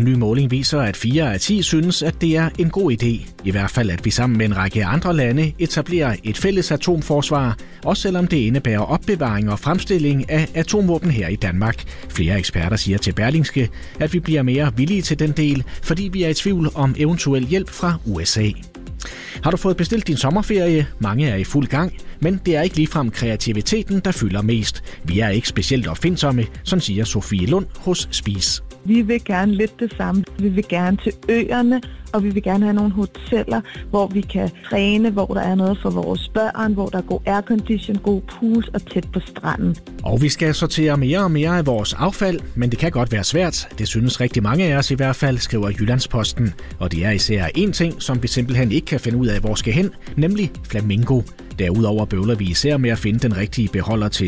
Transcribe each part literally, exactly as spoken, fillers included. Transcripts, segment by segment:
En ny måling viser, at fire af ti synes, at det er en god idé. I hvert fald, at vi sammen med en række andre lande etablerer et fælles atomforsvar, også selvom det indebærer opbevaring og fremstilling af atomvåben her i Danmark. Flere eksperter siger til Berlingske, at vi bliver mere villige til den del, fordi vi er i tvivl om eventuel hjælp fra U S A. Har du fået bestilt din sommerferie? Mange er i fuld gang, men det er ikke ligefrem kreativiteten, der fylder mest. Vi er ikke specielt opfindsomme, sådan siger Sofie Lund hos Spis. Vi vil gerne lidt det samme. Vi vil gerne til øerne, og vi vil gerne have nogle hoteller, hvor vi kan træne, hvor der er noget for vores børn, hvor der er god aircondition, god pool og tæt på stranden. Og vi skal sortere mere og mere af vores affald, men det kan godt være svært. Det synes rigtig mange af os i hvert fald, skriver Jyllandsposten. Og det er især én ting, som vi simpelthen ikke kan finde ud af, hvor skal hen, nemlig flamingo. Derudover bøvler vi især med at finde den rigtige beholder til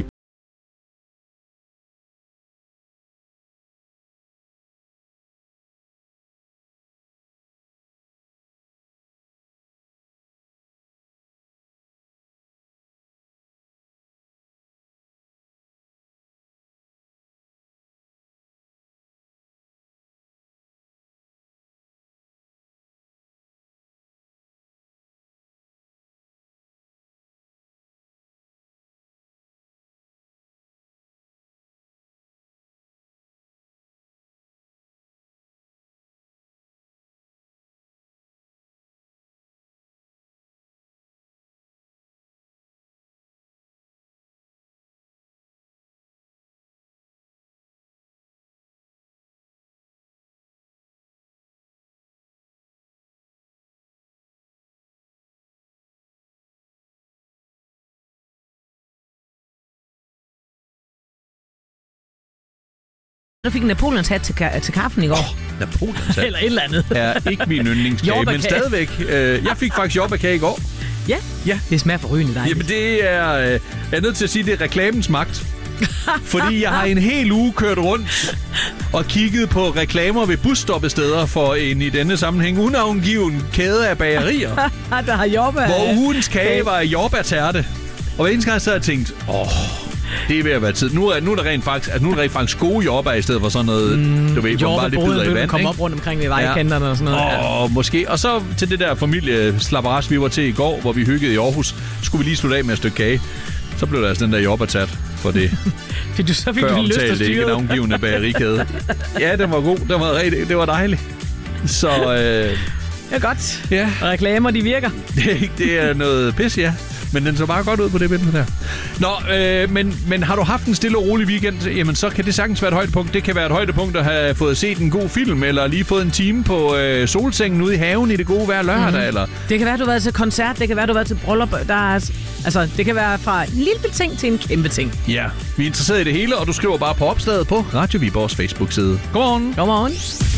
Du fik en Napoleons hat til, ka- til kaffen i går. Oh, Napoleons hat? Eller et eller andet. Er ikke min yndlingskage, men stadigvæk. Øh, jeg fik faktisk jordbærkage i går. Ja? Ja. Det smager forrygende dejligt. Jamen det er... Øh, jeg er nødt til at sige, det er reklamens magt. Fordi jeg har en hel uge kørt rundt og kigget på reklamer ved busstoppesteder for en i denne sammenhæng unavngiven kæde af bagerier. Der har jordbær. Hvor ugens kage var jordbærtærte. Og hver eneste gang så har jeg tænkt, åh... Det er ved at være tid. Nu er, nu er der rent faktisk, altså nu er der rent faktisk gode jordbær i stedet for sådan noget, mm, du ved, hvor man bare lidt bider i vand, komme op rundt omkring ved vejkanterne ja. Og sådan noget. Og ja. måske. Og så til det der familieslapperas, vi var til i går, hvor vi hyggede i Aarhus, skulle vi lige slutte af med et stykke kage. Så blev der altså den der jordbærtat for det. Fik du så fik du lyst til at styre? Ikke navngivende bagerikæde. Ja, den var god. Den var rigtig, det var dejligt. Så øh, det er godt. Ja. Og reklamer, de virker. Det, det er noget pis, ja. Men den så bare godt ud på det billede der. Nå, øh, men, men har du haft en stille og rolig weekend, jamen så kan det sagtens være et højdepunkt. Det kan være et højdepunkt at have fået set en god film, eller lige fået en time på øh, solsengen ude i haven i det gode vejr lørdag, mm-hmm. eller... Det kan være, du har været til koncert, det kan være, du har været til bryllup. Der er, altså, det kan være fra en lille ting til en kæmpe ting. Ja, vi er interesseret i det hele, og du skriver bare på opslaget på Radio Viborgs Facebook-side. Godmorgen. Godmorgen.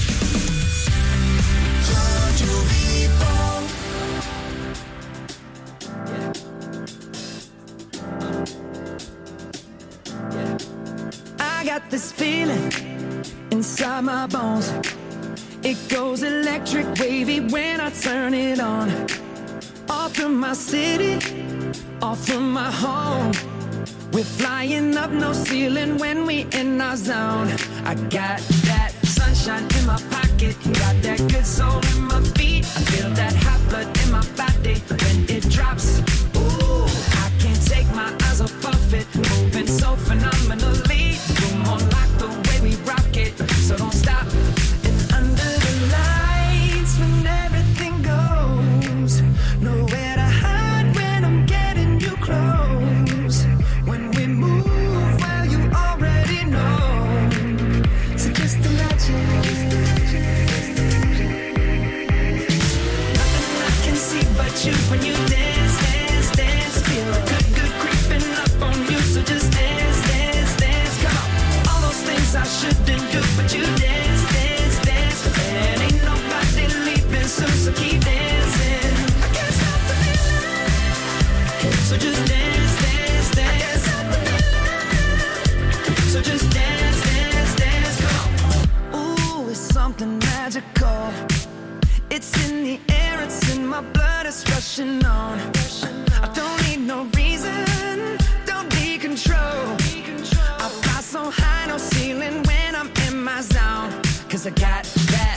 This feeling inside my bones, it goes electric wavy when I turn it on. Off from my city, off from my home, we're flying up no ceiling when we in our zone. I got that sunshine in my pocket, got that good soul in my feet. I feel that hot blood in my body when it drops. Ooh, I can't take my eyes off of it, moving so phenomenally. Like the way we rock it, so don't stop. And under the lights, when everything goes, nowhere to hide when I'm getting you close. When we move, well, you already know. So just imagine. Nothing I can see but you when you dance, dance, dance. Feel a good, good creeping up on you, so just dance, dance, dance. Come on. I shouldn't do, but you dance, dance, dance. And ain't nobody leaving soon, so keep dancing. I can't stop the feeling, so just dance, dance, dance. I can't stop the feeling, so just dance, dance, dance. Come on. Ooh, it's something magical. It's in the air, it's in my blood, it's rushing on. I don't need no reason, don't need control. I fly so high, no ceiling when I'm in my zone. Cause I got that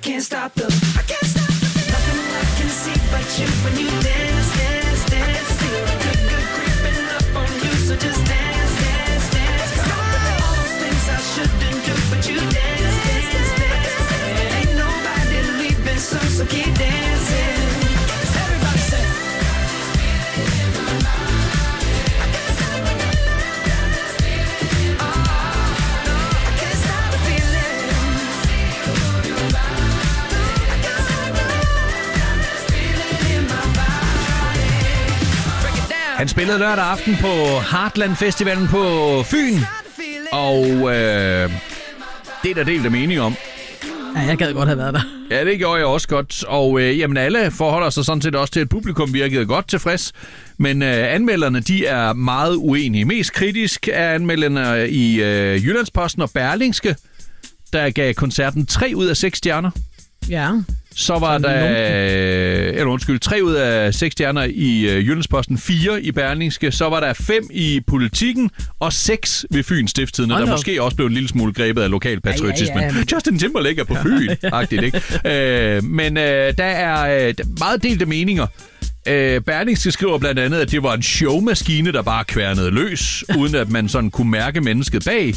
can't stop the, I can't stop the feeling. Nothing I can see but you when you dance, dance, dance. Feel the good, good creeping up on you, so just dance, dance, dance. All those things I shouldn't do, but you dance, dance, dance. Ain't nobody leaving soon, so keep dancing. Everybody say. Han spillede lørdag aften på Heartland Festivalen på Fyn, og øh, det er der delt af mening om. Ja, jeg gad godt have været der. Ja, det gjorde jeg også godt, og øh, jamen alle forholder sig sådan set også til, at publikum virkede godt tilfreds, men øh, anmelderne, de er meget uenige. Mest kritisk er anmelderne i øh, Jyllandsposten og Berlingske, der gav koncerten tre ud af seks stjerner. Ja. Så var der, eller undskyld, tre ud af seks stjerner i uh, Jyllandsposten, fire i Berlingske, så var der fem i Politikken, og seks ved Fyns Stiftstidende, der måske også blev en lille smule grebet af lokalpatriotismen. Ja, ja, ja. Justin Timberlake er på Fyn-agtigt, ikke? uh, men uh, der er uh, meget delte meninger. Uh, Berlingske skriver blandt andet, at det var en showmaskine, der bare kværnede løs, uden at man sådan kunne mærke mennesket bag.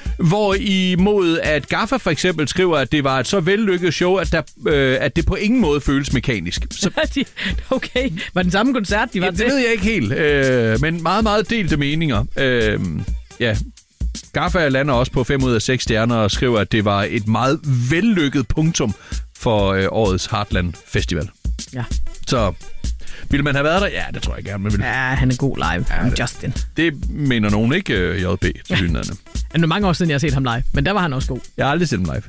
Hvorimod at Gaffa for eksempel skriver, at det var et så vellykket show, at, der, øh, at det på ingen måde føles mekanisk. Så, okay, var den samme koncert, de var ja, til? Det ved jeg ikke helt, øh, men meget, meget delte meninger. Øh, ja, Gaffa lander også på fem ud af seks stjerner og skriver, at det var et meget vellykket punktum for øh, årets Heartland Festival. Ja. Så ville man have været der? Ja, det tror jeg gerne, man ville. Ja, han er god live. Ja, det, Justin. Det mener nogen ikke, J P, til synligheden. Det er mange år siden, jeg har set ham live, men der var han også god. Jeg har aldrig set ham live.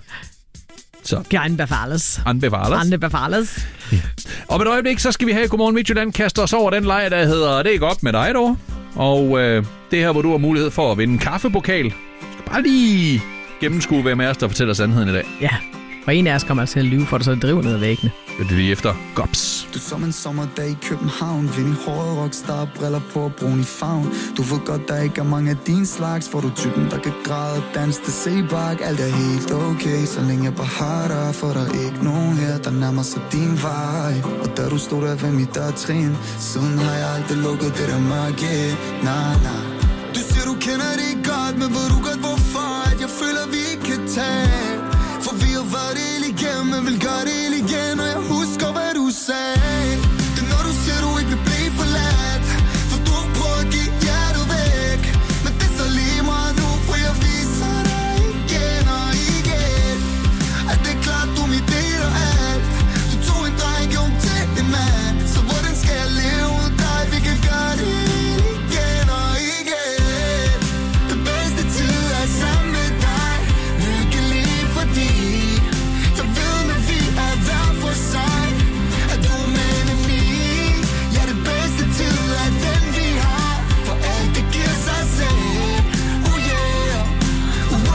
Så. Anbefales. Anbefales. Anbefales. Ja. Om et øjeblik, så skal vi have Godmorgen Midtjylland kaste os over den leg, der hedder Det er godt med dig, dog. Og øh, det her, hvor du har mulighed for at vinde en kaffepokal. Du skal bare lige gennemskue, hvem af os, der fortæller sandheden i dag. Ja, og en af os kommer til at lyve for dig, så det driver ned ad væggene. Det er lige efter Gops. Du som en sommerdag i København, vind i håret, rockstar, briller på og brun i favn. Du ved godt, der ikke er mange af din slags, for du er typen, der kan græde, danse til sebak. Alt er helt okay, så længe jeg bare har dig, for der er ikke nogen her, der nærmer sig din vej. Og da du stod der ved mit dørtrin, siden har jeg aldrig lukket det der mørke. Nah, nah. Du siger, du kender det godt, men ved du godt hvorfor, at jeg føler, vi ikke kan tage. For vi har været det igennem, men vil gøre det igen, og jeg husker, hvad du sagde. Det er når du siger, du ikke vil blive forladt, for du har prøvet at give hjertet væk. Men det er så lige meget nu, for jeg viser dig igen og igen, at det er klart, du er mit del og alt. Du tog en dreng, gjorde til en mand, så hvordan skal jeg leve uden dig? Vi kan gøre det igen og igen. Det bedste tid er sammen med dig, lykkelig fordi jeg ved, når vi er hver for sig, at du er med mig. Ja, det bedste tid er den, vi har, for alt det giver sig selv. Oh yeah, oh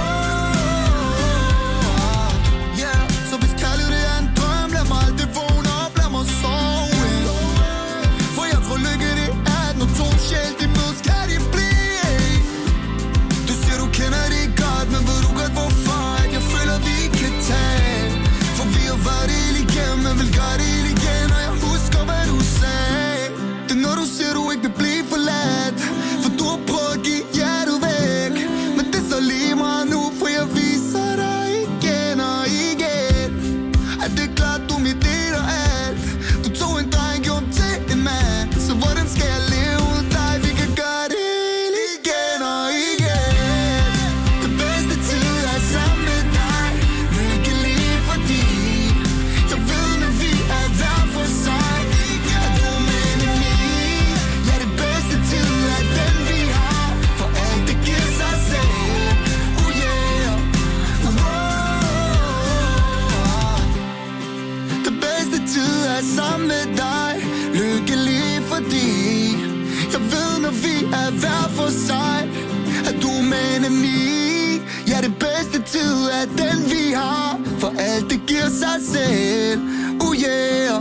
yeah. Så hvis kærlighed er en drøm, lad mig aldrig vågne op, lad mig sove. For jeg tror lykke det er, at når to sjæl de mødes, kan de blive. Du siger, du kender det godt, men ved du godt hvorfor, at jeg føler, vi ikke kan tage. For vi har været det igennem, men vil gøre det igen, og jeg husker, hvad du sagde. Det er når du siger, du ikke vil blive forladt, for du har prøvet at give hjertet væk. Men det er så lige meget nu, for jeg viser dig igen og igen, at det er klart, du er mit del og alt. Du tog en dreng, gjorde til en mand, så hvordan skal jeg leve uden dig? Vi kan gøre det igen og igen. Det bedste tid er sammen med dig, lykkelig fordi jeg ved, når vi er hver for sig, at du er med mig. Ja, det bedste tid er den, vi har, for alt det giver sig selv. Oh yeah, oh. Det bedste tid er sammen med dig, lykkelig fordi jeg ved, når vi er hver for sig, at du er med mig. Ja, det bedste tid er den, vi har, for alt det giver sig selv. Oh yeah.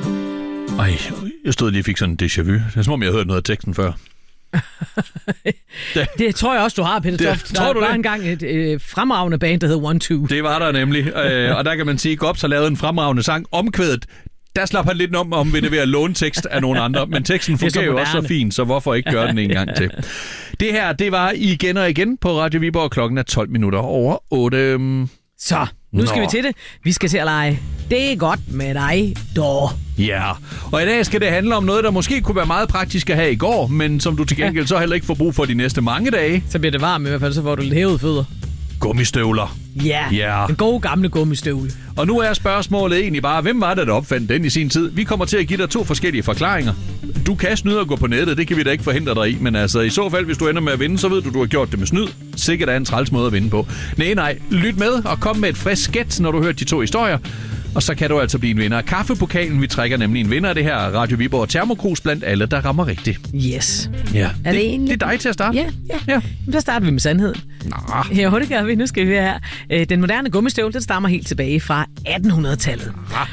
Ej, jeg stod lige og fik sådan en déjà vu. Det er som om, jeg har hørt noget af teksten før. Det, det tror jeg også, du har, Peter Toft. Der tror du var det? engang et øh, fremragende band, der hed One Two. Det var der nemlig. øh, og der kan man sige, at Gops har lavet en fremragende sang. Omkvædet, der slap han lidt om, om ved det ved at låne tekst af nogle andre. Men teksten fungerer jo også så fint, så hvorfor ikke gøre den en gang til? Det her, det var igen og igen på Radio Viborg. Klokken er tolv minutter over otte. Så, nu skal Nå. vi til det. Vi skal til at lege. Det er godt med dig, dog. Ja, og i dag skal det handle om noget, der måske kunne være meget praktisk at have i går, men som du til gengæld ja. så heller ikke får brug for de næste mange dage. Så bliver det varmt i hvert fald, så får du lidt hævede fødder. Gummistøvler. Ja, Ja. den gode gamle gummistøvle. Og nu er spørgsmålet egentlig bare, hvem var det, der opfandt den i sin tid? Vi kommer til at give dig to forskellige forklaringer. Du kan snyde og gå på nettet, det kan vi da ikke forhindre dig i, men altså i så fald, hvis du ender med at vinde, så ved du, du har gjort det med snyd. Sikkert er en træls måde at vinde på. Nej, nej, lyt med og kom med et frisk skæt, når du hører de to historier. Og så kan du altså blive en vinder af kaffepokalen. Vi trækker nemlig en vinder af det her Radio Viborg Thermokrus blandt alle, der rammer rigtigt. Yes. Ja. Er det, det egentlig? Det er dig til at starte. Ja, ja. ja. Jamen, så starter vi med sandheden. Nå. Ja, det gør vi. Nu skal vi høre her. Den moderne gummistøvle, den stammer helt tilbage fra attenhundredetallet.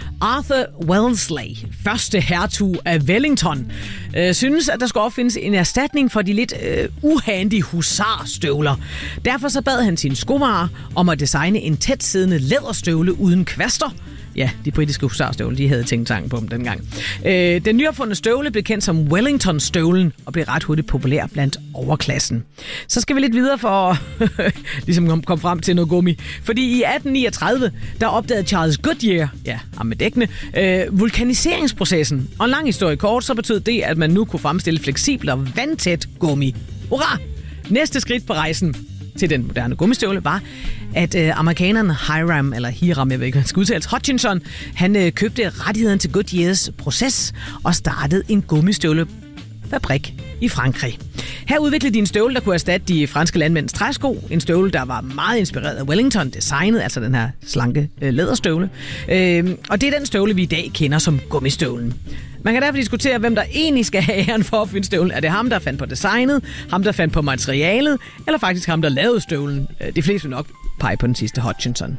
Arthur Wellesley, første hertug af Wellington, øh, synes, at der skulle opfindes en erstatning for de lidt øh, uhandige husarstøvler. Derfor så bad han sin skomager om at designe en tætsiddende læderstøvle uden kvaster. Ja, de britiske husarstøvle, de havde tænkt tanken på dem dengang. Øh, den nyopfundne støvle blev kendt som Wellington-støvlen og blev ret hurtigt populær blandt overklassen. Så skal vi lidt videre for at ligesom komme kom frem til noget gummi. Fordi i atten niogtredive, der opdagede Charles Goodyear, ja, ham med dækkene, øh, vulkaniseringsprocessen. Og en lang historie kort, så betød det, at man nu kunne fremstille fleksibel og vandtæt gummi. Hurra! Næste skridt på rejsen til den moderne gummistøvle var, at øh, amerikaneren Hiram, eller Hiram, jeg ved ikke, hvad han skal udtales, Hutchinson, han øh, købte rettigheden til Goodyears proces og startede en gummistøvlefabrik i Frankrig. Her udviklede de en støvle, der kunne erstatte de franske landmænds træsko. En støvle, der var meget inspireret af Wellington-designet, altså den her slanke øh, læderstøvle. Øh, og det er den støvle, vi i dag kender som gummistøvlen. Man kan derfor diskutere, hvem der egentlig skal have æren for at finde støvlen. Er det ham, der fandt på designet, ham, der fandt på materialet, eller faktisk ham, der lavede støvlen? De fleste vil nok pege på den sidste, Hutchinson.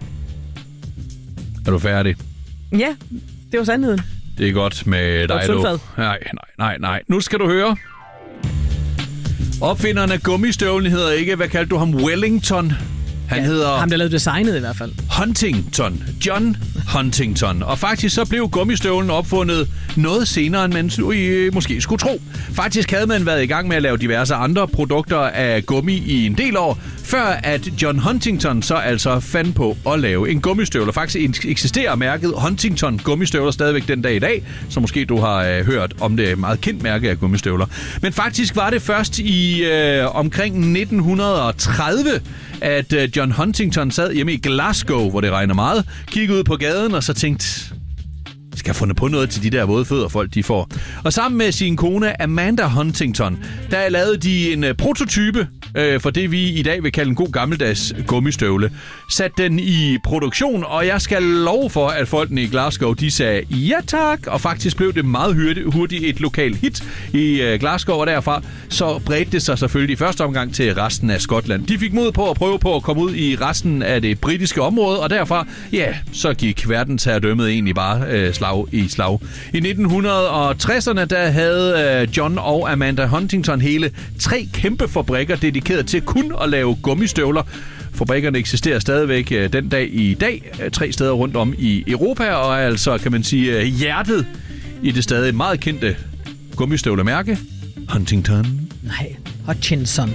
Er du færdig? Ja, det var sandheden. Det er godt med dig, du. Nej, nej, nej, nej. Nu skal du høre. Opfinderen af gummistøvlen hedder ikke, hvad kaldte du ham, Wellington? Han ja, hedder... ham, der lavede designet i hvert fald. Huntington. John Huntington. Og faktisk så blev gummistøvlen opfundet noget senere, end man måske skulle tro. Faktisk havde man været i gang med at lave diverse andre produkter af gummi i en del år, før at John Huntington så altså fandt på at lave en gummistøvler. Faktisk eksisterer mærket Huntington gummistøvler stadigvæk den dag i dag, så måske du har øh, hørt om det meget kendt mærke af gummistøvler. Men faktisk var det først i øh, omkring nitten tredive, at øh, John Huntington sad hjemme i Glasgow, hvor det regner meget, kiggede ud på gaden og så tænkte, skal jeg fundet på noget til de der våde fødder, folk de får. Og sammen med sin kone Amanda Huntington, der lavede de en uh, prototype øh, for det, vi i dag vil kalde en god gammeldags gummistøvle. Satte den i produktion, og jeg skal love for, at folkene i Glasgow, de sagde ja tak, og faktisk blev det meget hurtigt et lokalt hit i uh, Glasgow, og derfra så bredte det sig selvfølgelig i første omgang til resten af Skotland. De fik mod på at prøve på at komme ud i resten af det britiske område, og derfra, ja, så gik verdensherredømmet egentlig bare øh, slag i slag. I nitten tresserne, der havde John og Amanda Huntington hele tre kæmpe fabrikker dedikeret til kun at lave gummistøvler. Fabrikkerne eksisterer stadigvæk den dag i dag, tre steder rundt om i Europa, og er altså, kan man sige, hjertet i det stadig meget kendte gummistøvlemærke, Huntington. Nej, Hutchinson.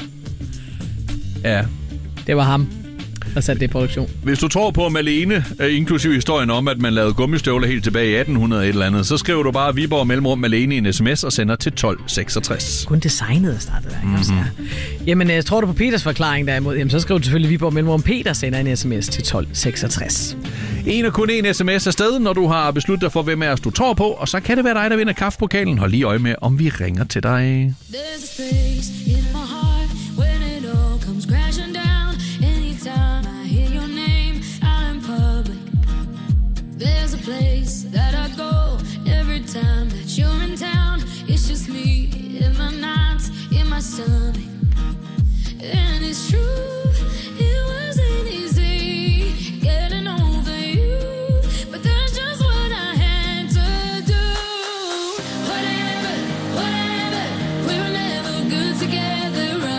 Ja. Det var ham, der satte det i produktion. Hvis du tror på Malene, inklusive historien om, at man lavede gummistøvler helt tilbage i atten hundrede et eller andet, så skriver du bare Viborg mellemrum Malene i en sms og sender til tolv seksogtres. Kun designet er startet der, mm-hmm. Ja. Jamen, jeg tror du på Peters forklaring derimod, jamen, så skriver du selvfølgelig Viborg mellemrum Peter sender en sms til tolv seksogtres. En og kun en sms afsted, når du har besluttet dig for, hvem af os du tror på, og så kan det være dig, der vinder kaffepokalen. Hold lige øje med, om vi ringer til dig. There's a place that I go every time that you're in town. It's just me in my nights, in my stomach. And it's true, it wasn't easy getting over you, but that's just what I had to do. Whatever, whatever, we were never good together.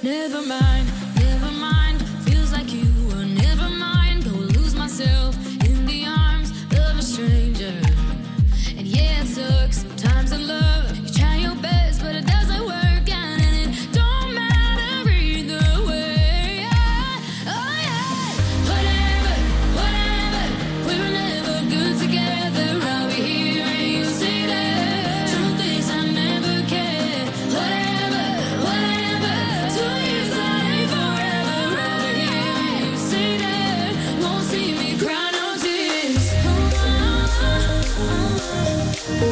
never mind, never mind. Feels like you were never mind. Go lose myself in the arms of a stranger. And yeah, it sucks sometimes in love. You try your best, but it doesn't work out, and it don't matter either way. Yeah. Oh yeah, whatever, whatever. We were never good together. I'll be here and you say that. Truth is I never cared. Whatever, whatever. Two years that ain't forever. I'll be here and you say that. Won't see me cry no tears. Oh, oh, oh, oh.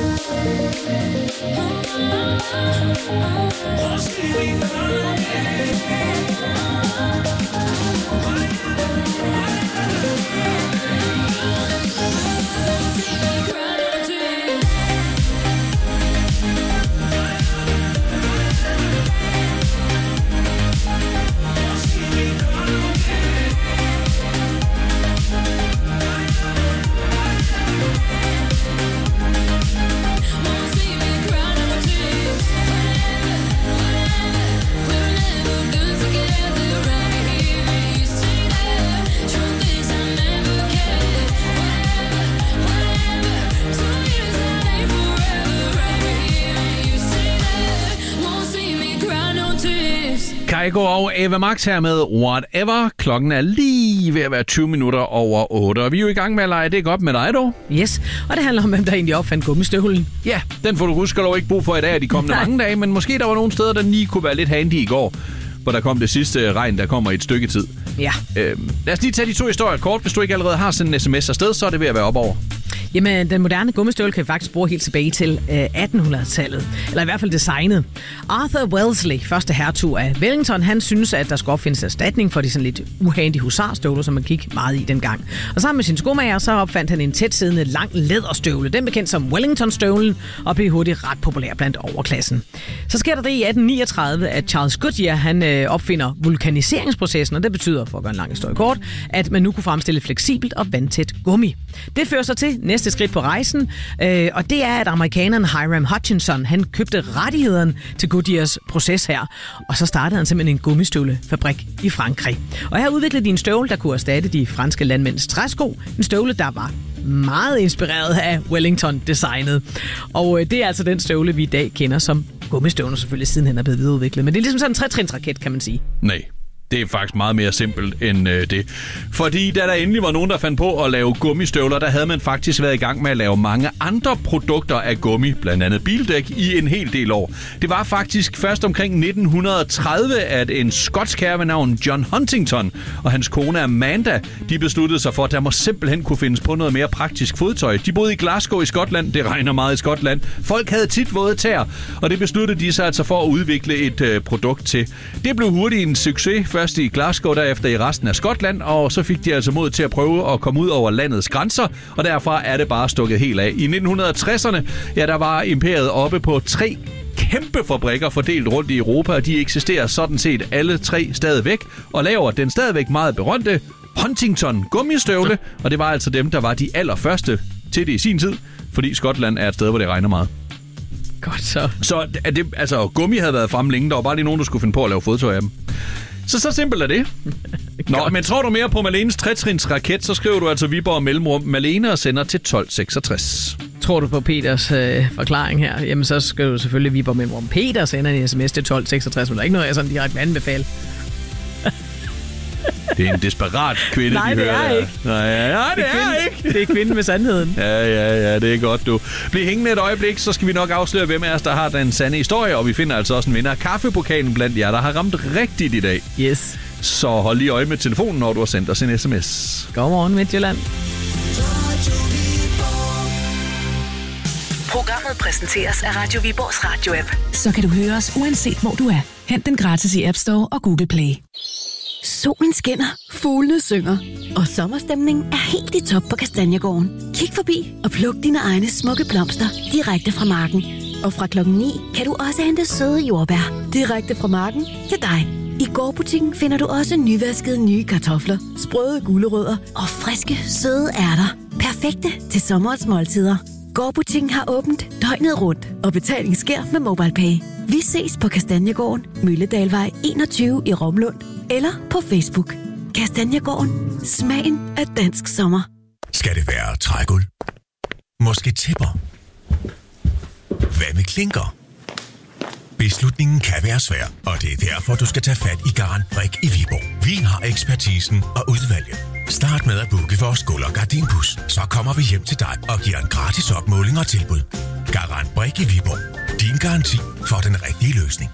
Kygo og Ava Max her med Whatever. Klokken er lige ved at være tyve minutter over otte, og vi er jo i gang med at lege. Det er godt med dig, dog. Yes, og det handler om, hvem der egentlig opfandt gummistøvlen. Ja, den får du huske dog ikke brug for i dag og de kommende mange dage, men måske der var nogle steder, der lige kunne være lidt handy i går, hvor der kom det sidste regn, der kommer i et stykke tid. Ja. Øhm, lad os lige tage de to historier kort. Hvis du ikke allerede har sendt en sms afsted, så er det ved at være op over. Jamen, den moderne gummistøvle kan vi faktisk bruge helt tilbage til øh, attenhundredetallet. Eller i hvert fald designet. Arthur Wellesley, første hertug af Wellington, han synes, at der skal opfindes erstatning for de sådan lidt uhandige husarstøvler, som man gik meget i dengang. Og sammen med sin skomager, så opfandt han en tætsiddende lang læderstøvle, den bekendt som Wellington-støvlen, og blev hurtigt ret populær blandt overklassen. Så sker der det i atten niogtredive, at Charles Goodyear, han øh, opfinder vulkaniseringsprocessen, og det betyder, for at gøre en lang historie kort, at man nu kunne fremstille fleksibelt og vandtæt gummi. Det fører sig til næste skridt på rejsen, øh, og det er, at amerikaneren Hiram Hutchinson, han købte rettigheden til Goodyears proces her, og så startede han simpelthen en gummistøvlefabrik i Frankrig. Og her udviklede de en støvle, der kunne erstatte de franske landmænds træsko, en støvle, der var meget inspireret af Wellington-designet. Og øh, det er altså den støvle, vi i dag kender som gummistøvlen, selvfølgelig siden han er blevet videreudviklet. Men det er ligesom sådan en tretrinsraket, kan man sige. Nej. Det er faktisk meget mere simpelt end øh, det. Fordi da der endelig var nogen, der fandt på at lave gummistøvler, der havde man faktisk været i gang med at lave mange andre produkter af gummi, blandt andet bildæk, i en hel del år. Det var faktisk først omkring nitten tredive, at en skotsk herre ved navn John Huntington og hans kone Amanda, de besluttede sig for, at der må simpelthen kunne findes på noget mere praktisk fodtøj. De boede i Glasgow i Skotland. Det regner meget i Skotland. Folk havde tit våde tæer, og det besluttede de sig altså for at udvikle et øh, produkt til. Det blev hurtigt en succes, først i Glasgow, derefter i resten af Skotland, og så fik de altså mod til at prøve at komme ud over landets grænser, og derfra er det bare stukket helt af. I nitten tresserne, ja, der var imperiet oppe på tre kæmpe fabrikker fordelt rundt i Europa, og de eksisterer sådan set alle tre stadigvæk, og laver den stadigvæk meget berømte Huntington gummistøvle, og det var altså dem, der var de allerførste til det i sin tid, fordi Skotland er et sted, hvor det regner meget. Godt så. Så det, altså, gummi havde været fremme længe, der var bare lige nogen, der skulle finde på at lave fodtøj af dem. Så så simpelt er det. Nå, men tror du mere på Malenes tretrins raket, så skriver du altså Viborg mellemrum Malene og sender til tolv seksogtres. Tror du på Peters øh, forklaring her, jamen så skriver du selvfølgelig Viborg mellemrum Peter og sender en sms til tolv seksogtres, men der er ikke noget, jeg sådan direkte vil anbefale. Det er en desperat kvinde, nej, de hører. Nej, det er ikke. Nej, ja, ja, det, det er, er ikke. ikke. Det er kvinden med sandheden. Ja, ja, ja, det er godt, du. Bliv hængende et øjeblik, så skal vi nok afsløre, hvem af os, der har den sande historie, og vi finder altså også en vinder af kaffepokalen blandt jer, der har ramt rigtigt i dag. Yes. Så hold lige øje med telefonen, når du har sendt os en sms. Godmorgen, Midtjylland. Programmet præsenteres af Radio Viborgs radio-app. Så kan du høre os uanset hvor du er. Hent den gratis i App Store og Google Play. Solen skinner, fuglene synger, og sommerstemningen er helt i top på Kastanjegården. Kig forbi og pluk dine egne smukke blomster direkte fra marken. Og fra klokken ni kan du også hente søde jordbær direkte fra marken til dig. I gårdbutikken finder du også nyvaskede nye kartofler, sprøde gulerødder og friske, søde ærter. Perfekte til sommerens måltider. Gårdbutikken har åbent døgnet rundt, og betaling sker med MobilePay. Vi ses på Kastanjegården, Mølledalvej enogtyve i Romlund, eller på Facebook. Kastanjegården. Smagen af dansk sommer. Skal det være trægulv? Måske tæpper? Hvad med klinker? Beslutningen kan være svær, og det er derfor, du skal tage fat i Garantbrik i Viborg. Vi har ekspertisen og udvalget. Start med at booke vores gulv- og gardinbus. Så kommer vi hjem til dig og giver en gratis opmåling og tilbud. Garantbrik i Viborg. Din garanti for den rigtige løsning.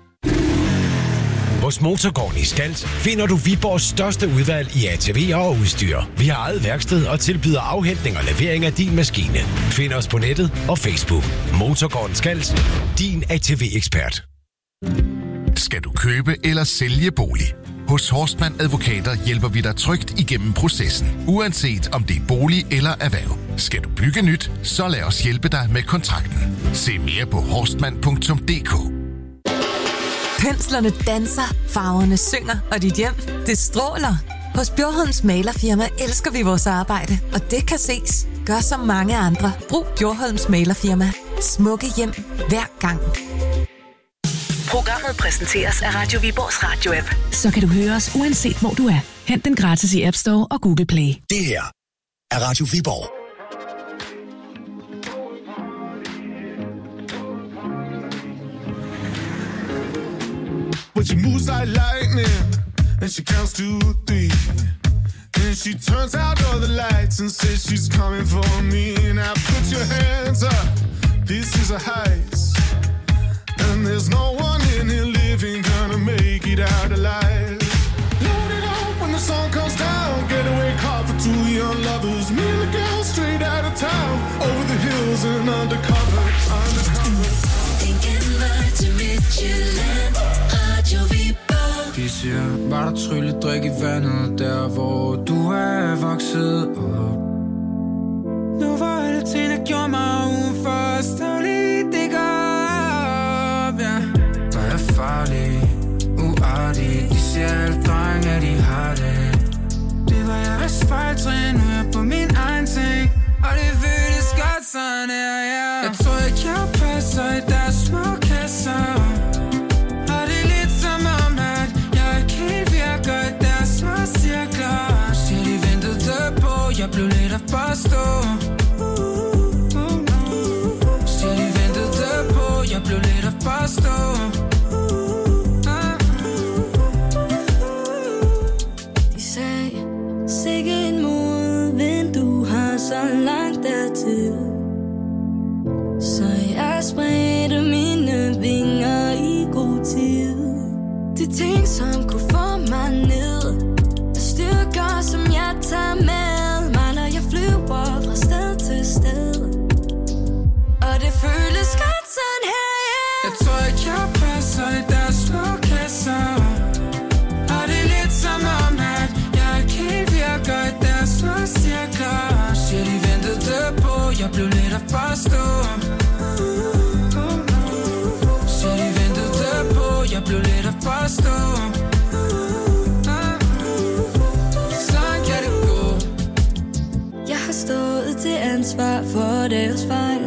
Hos Motorgården i Skals finder du Viborgs største udvalg i A T V'er og udstyr. Vi har eget værksted og tilbyder afhentning og levering af din maskine. Find os på nettet og Facebook. Motorgården Skals. Din A T V-ekspert. Skal du købe eller sælge bolig? Hos Horstmann Advokater hjælper vi dig trygt igennem processen, uanset om det er bolig eller erhverv. Skal du bygge nyt, så lad os hjælpe dig med kontrakten. Se mere på horstmann punktum d k. Penslerne danser, farverne synger, og dit hjem, det stråler. Hos Bjorholms Malerfirma elsker vi vores arbejde, og det kan ses. Gør som mange andre. Brug Bjorholms Malerfirma. Smukke hjem hver gang. Programmet præsenteres af Radio Viborgs radio-app. Så kan du høre os uanset hvor du er. Hent den gratis i App Store og Google Play. Det her er Radio Viborg. But she moves like lightning, and she counts to three. Then she turns out all the lights and says she's coming for me. Now put your hands up, this is a heist. And there's no one in here living gonna make it out alive. Load it up when the sun comes down, getaway car for two young lovers. Me and the girl straight out of town, over the hills and undercover, undercover. Thinking right to Midtjylland. De siger, var der trylledrik i vandet, der hvor du er vokset op. Nu var alle ting, der gjorde mig udenfor, stavlig, det går op, ja. Der er farlig, uartig, de siger alle drenge, at de har det. Det var jeg asfalttrin, nu er jeg på min egen ting, og det føles godt sådan her, ja. Jeg tror ikke, jeg passer i deres små kasser. Jeg blev lidt at forstå. Så de ventede på, jeg blev lidt at forstå. De sagde, sikke en modvind, du har så langt dertil. Så jeg spredte mine vinger i god tid. De ting, som kunne få mig ned, styrker, som jeg tager med mig, når jeg flyver fra sted til sted. Og det føles godt sådan her, yeah. Jeg tror ikke, jeg passer i deres slåkasser. Og det er lidt som om, at jeg ikke helt virker i deres slåcirkler. Så de ventede på, jeg blev lidt at forstå. Så de ventede på, jeg blev lidt at forstå. Stået til ansvar for deres fejl,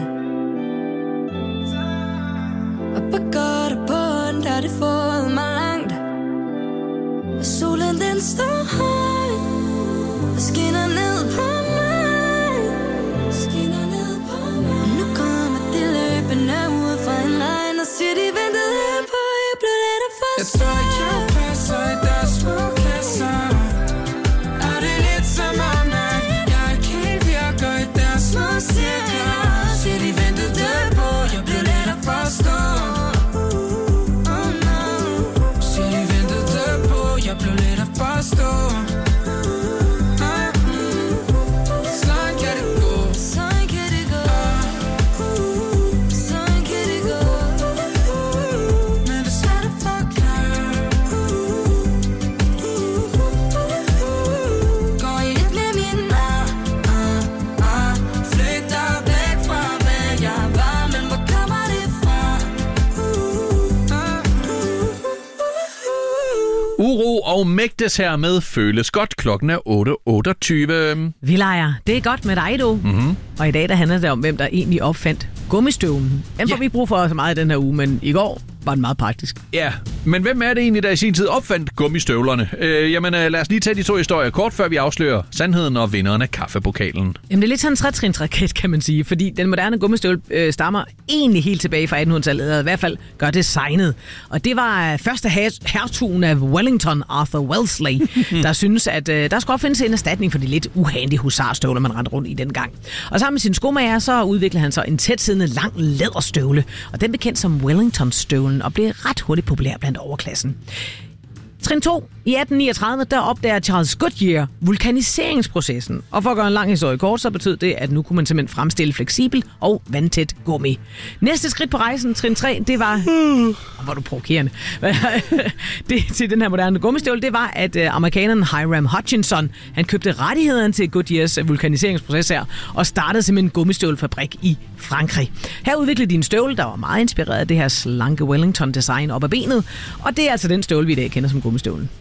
og på godt og på ondt har det fået mig langt. Og solen den står højt og skinner ned på mig, skinner ned på mig. Og nu kommer det løbende ud fra en regn og siger de ventede på, jeg blev lidt af forstå. Jeg tror ikke jeg passer i deres småkasser. Og det er lidt som om, at jeg ikke helt virker i deres småcirkler. Så de ventede på, jeg blev lidt at forstå. Så de ventede på, jeg blev lidt at forstå. Sådan kan det gå. Sådan kan det gå. Sådan kan det gå. Men det skal du forklare. Går I lidt med min mad? Ah, ah. Flygter væk fra, hvad jeg var, men hvor kommer det fra? Uro og Mægtes her med Føles Godt. Klokken er otte otteogtyve. Vi leger. Det er godt med dig, du. Mm-hmm. Og i dag der handler det om, hvem der egentlig opfandt gummistøvlen. Den får Ja. vi brug for så meget i den her uge, men i går, var den meget praktisk. Ja, men hvem er det egentlig, der i sin tid opfandt gummistøvlerne? Øh, jamen, lad os lige tage de to historier kort, før vi afslører sandheden og vinderen af kaffepokalen. Jamen, det er lidt sådan en tretrinsraket, kan man sige, fordi den moderne gummistøvle øh, stammer egentlig helt tilbage fra attenhundredetallet, eller i hvert fald gør designet. Og det var første hertugen af Wellington, Arthur Wellesley, der synes, at øh, der skulle opfindes en erstatning for de lidt uhandige husarstøvler, man rendte rundt i dengang. Og sammen med sin skomager, så udviklede han så en tætsiddende lang læderstøvle, og den blev kendt som Wellington-støvlen, og blev ret hurtigt populær blandt overklassen. Trin to. I atten niogtredive, der opdager Charles Goodyear vulkaniseringsprocessen. Og for at gøre en lang historie kort, så betød det, at nu kunne man simpelthen fremstille fleksibel og vandtæt gummi. Næste skridt på rejsen, trin tre, det var... Oh, hvor er du provokerende. det, til den her moderne gummistøvle, det var, at uh, amerikaneren Hiram Hutchinson, han købte rettighederne til Goodyears vulkaniseringsproces her, og startede simpelthen en gummistøvlefabrik i Frankrig. Her udviklede de en støvle, der var meget inspireret af det her slanke Wellington-design op ad benet, og det er altså den støvle, vi i dag kender som gummistøvlen.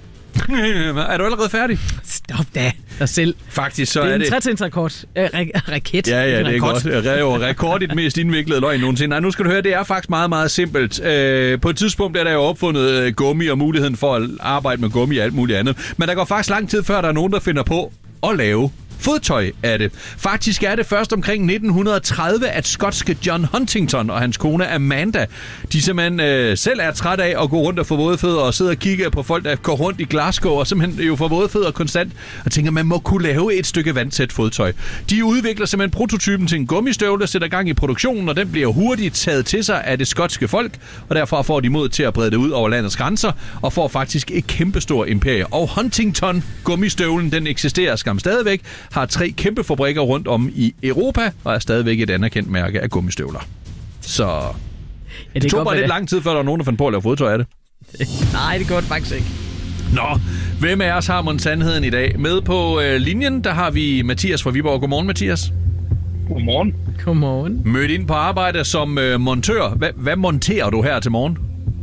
Er du allerede færdig? Stop da dig selv. Faktisk så det er, er det... en tretrinsrekord. Øh, ra- raket. Ja, ja, det er godt. Det er jo rekord i den mest indviklede løgn nogensinde. Nej, nu skal du høre, det er faktisk meget, meget simpelt. Øh, på et tidspunkt er der jo opfundet gummi og muligheden for at arbejde med gummi og alt muligt andet. Men der går faktisk lang tid før, der er nogen, der finder på at lave fodtøj af det. Faktisk er det først omkring nitten tredive, at skotske John Huntington og hans kone Amanda, de simpelthen øh, selv er træt af at gå rundt og få våde fødder og sidde og kigge på folk, der går rundt i Glasgow og simpelthen jo får våde fødder konstant og tænker, man må kunne lave et stykke vandtæt fodtøj. De udvikler simpelthen prototypen til en gummistøvle, der sætter gang i produktionen, og den bliver hurtigt taget til sig af det skotske folk, og derfor får de mod til at brede det ud over landets grænser og får faktisk et kæmpestort imperie. Og Huntington gummistøvlen, den eksisterer skam stadigvæk, har tre kæmpe fabrikker rundt om i Europa, og er stadigvæk et anerkendt mærke af gummistøvler. Så ja, det, det tog bare lidt det. lang tid, før der var nogen, der fandt på at lave fodtøj af det. Nej, det går det faktisk ikke. Nå, hvem af os har mon sandheden i dag? Med på øh, linjen, der har vi Mathias fra Viborg. Godmorgen, Mathias. Godmorgen. Godmorgen. Mødt ind på arbejde som øh, montør. Hva, hvad monterer du her til morgen?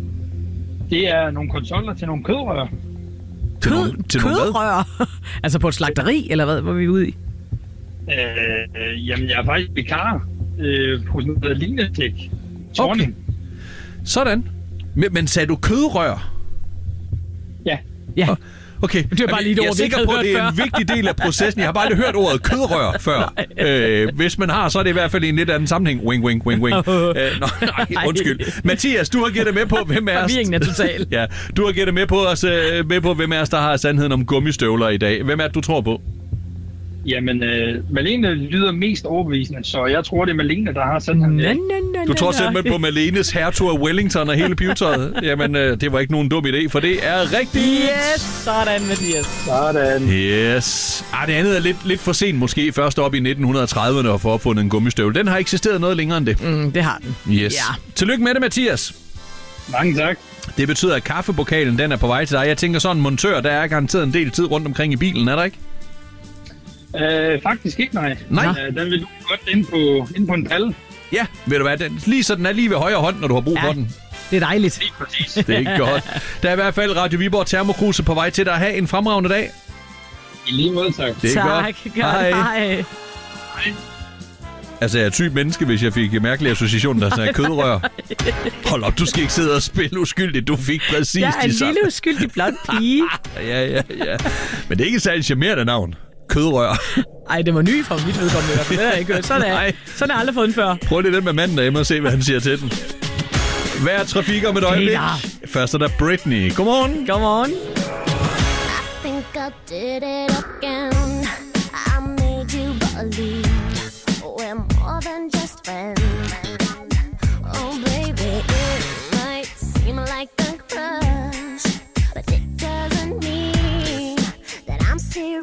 Det er nogle konsoller til nogle kødrør. Til Kød, nogle, til kødrør? Altså på et slagteri, eller hvad? Hvad er vi ude i? Øh, jamen, jeg er faktisk vikar øh, på sådan noget Lignetek. Okay. Sådan. Men, men sagde du kødrør? Ja. Ja. Okay, det er bare lige et jeg er ord, sikker på, at det er en vigtig del af processen. Jeg har bare aldrig hørt ordet kødrør før. Øh, hvis man har, så er det i hvert fald i en lidt anden sammenhæng. Wing, wing, wing, wing. Øh, nå, nej, undskyld. Mathias, du har gættet med på, hvem er os... Forvirringen er total. Ja, du har gættet med på os, med på, hvem er os, der har sandheden om gummistøvler i dag. Hvem er det, du tror på? Jamen, øh, Malene lyder mest overbevisende, så jeg tror, det er Malene, der har sandheden. Na, na, na, du tror simpelthen på Malenes hertug af Wellington og hele pivetøjet? Jamen, øh, det var ikke nogen dum idé, for det er rigtigt. Yes, sådan, Mathias. Sådan. Yes. Ah, det andet er lidt, lidt for sent måske, først op i nitten trediverne at få opfundet en gummistøvle. Den har eksisteret noget længere end det. Mm, det har den. Yes. Ja. Tillykke med det, Mathias. Mange tak. Det betyder, at kaffepokalen den er på vej til dig. Jeg tænker sådan en montør, der er garanteret en del tid rundt omkring i bilen, er der ikke? Øh, faktisk ikke, nej. Nej. Øh, den vil du godt ind på, ind på en palle. Ja, ved du hvad, den, lige så den er lige ved højre hånd, når du har brug ja, for den. Det er dejligt. Lige præcis. Det er ikke godt. Der er i hvert fald Radio Viborg Termokruse på vej til dig at have en fremragende dag. I lige måde, tak. Det er tak, godt. Hej. Hej. Hej. Altså, jeg er typ menneske, hvis jeg fik en mærkelig association, der sagde kødrør. Hold op, du skal ikke sidde og spille uskyldigt. Du fik præcis jeg er en de samme. lille uskyldig blond pige. ja, ja, ja. Men det er ikke særlig charmerende navn. Kødrør. Ej, det var ny fra mit vedkommende. Det har jeg ikke hørt. Sådan er, sådan er jeg aldrig fået den før. Prøv lige den med manden derhjemme og se, hvad han siger til den. Vær trafik om et øjeblik. Først er der Britney. Godmorgen. Godmorgen. I think I did it again. I made you believe we're more than just friends. Oh baby, it might seem like a crush, but it doesn't mean that I'm serious.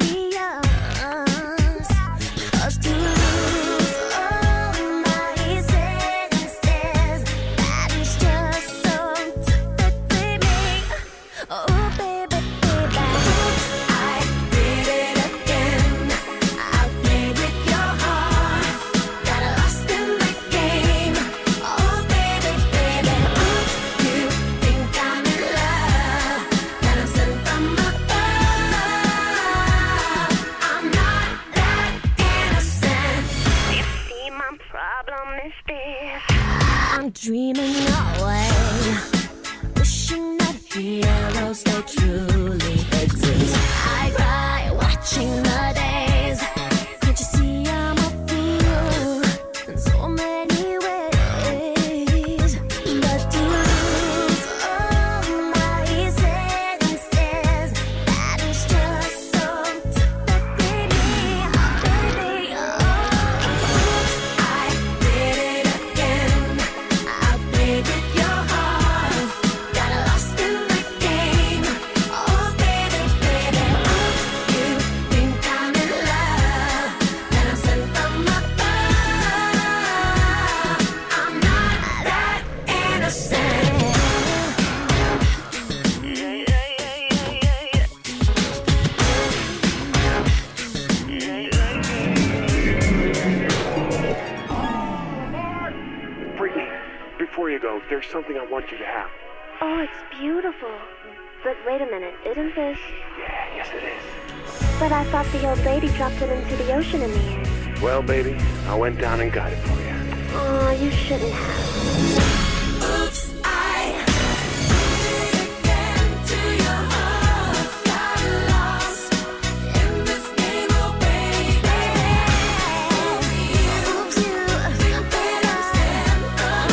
Cause to lose all my senses, that is just so typically me. Oh baby, baby, oops, I did it again. I played with your heart, got lost in my the arrows they truly exist. I cry watching the days. Can't you see I'm a fool in so many ways? But to lose all my senses, that is just so typically me, baby. Oh, I did it again. I played with your heart, got lost in the game. Oh, baby, baby, oops, you think I'm in love, and I'm sent from above. I'm not that innocent. Brittany, before you go, there's something I want you to have. Oh, it's beautiful. But wait a minute, isn't this? Yeah, yes it is. But I thought the old lady dropped it into the ocean in the end. Well, baby, I went down and got it for you. Oh, you shouldn't have. Oops, I did it again to your heart. Got lost in this game, oh baby. Oops, you think that I'm sent from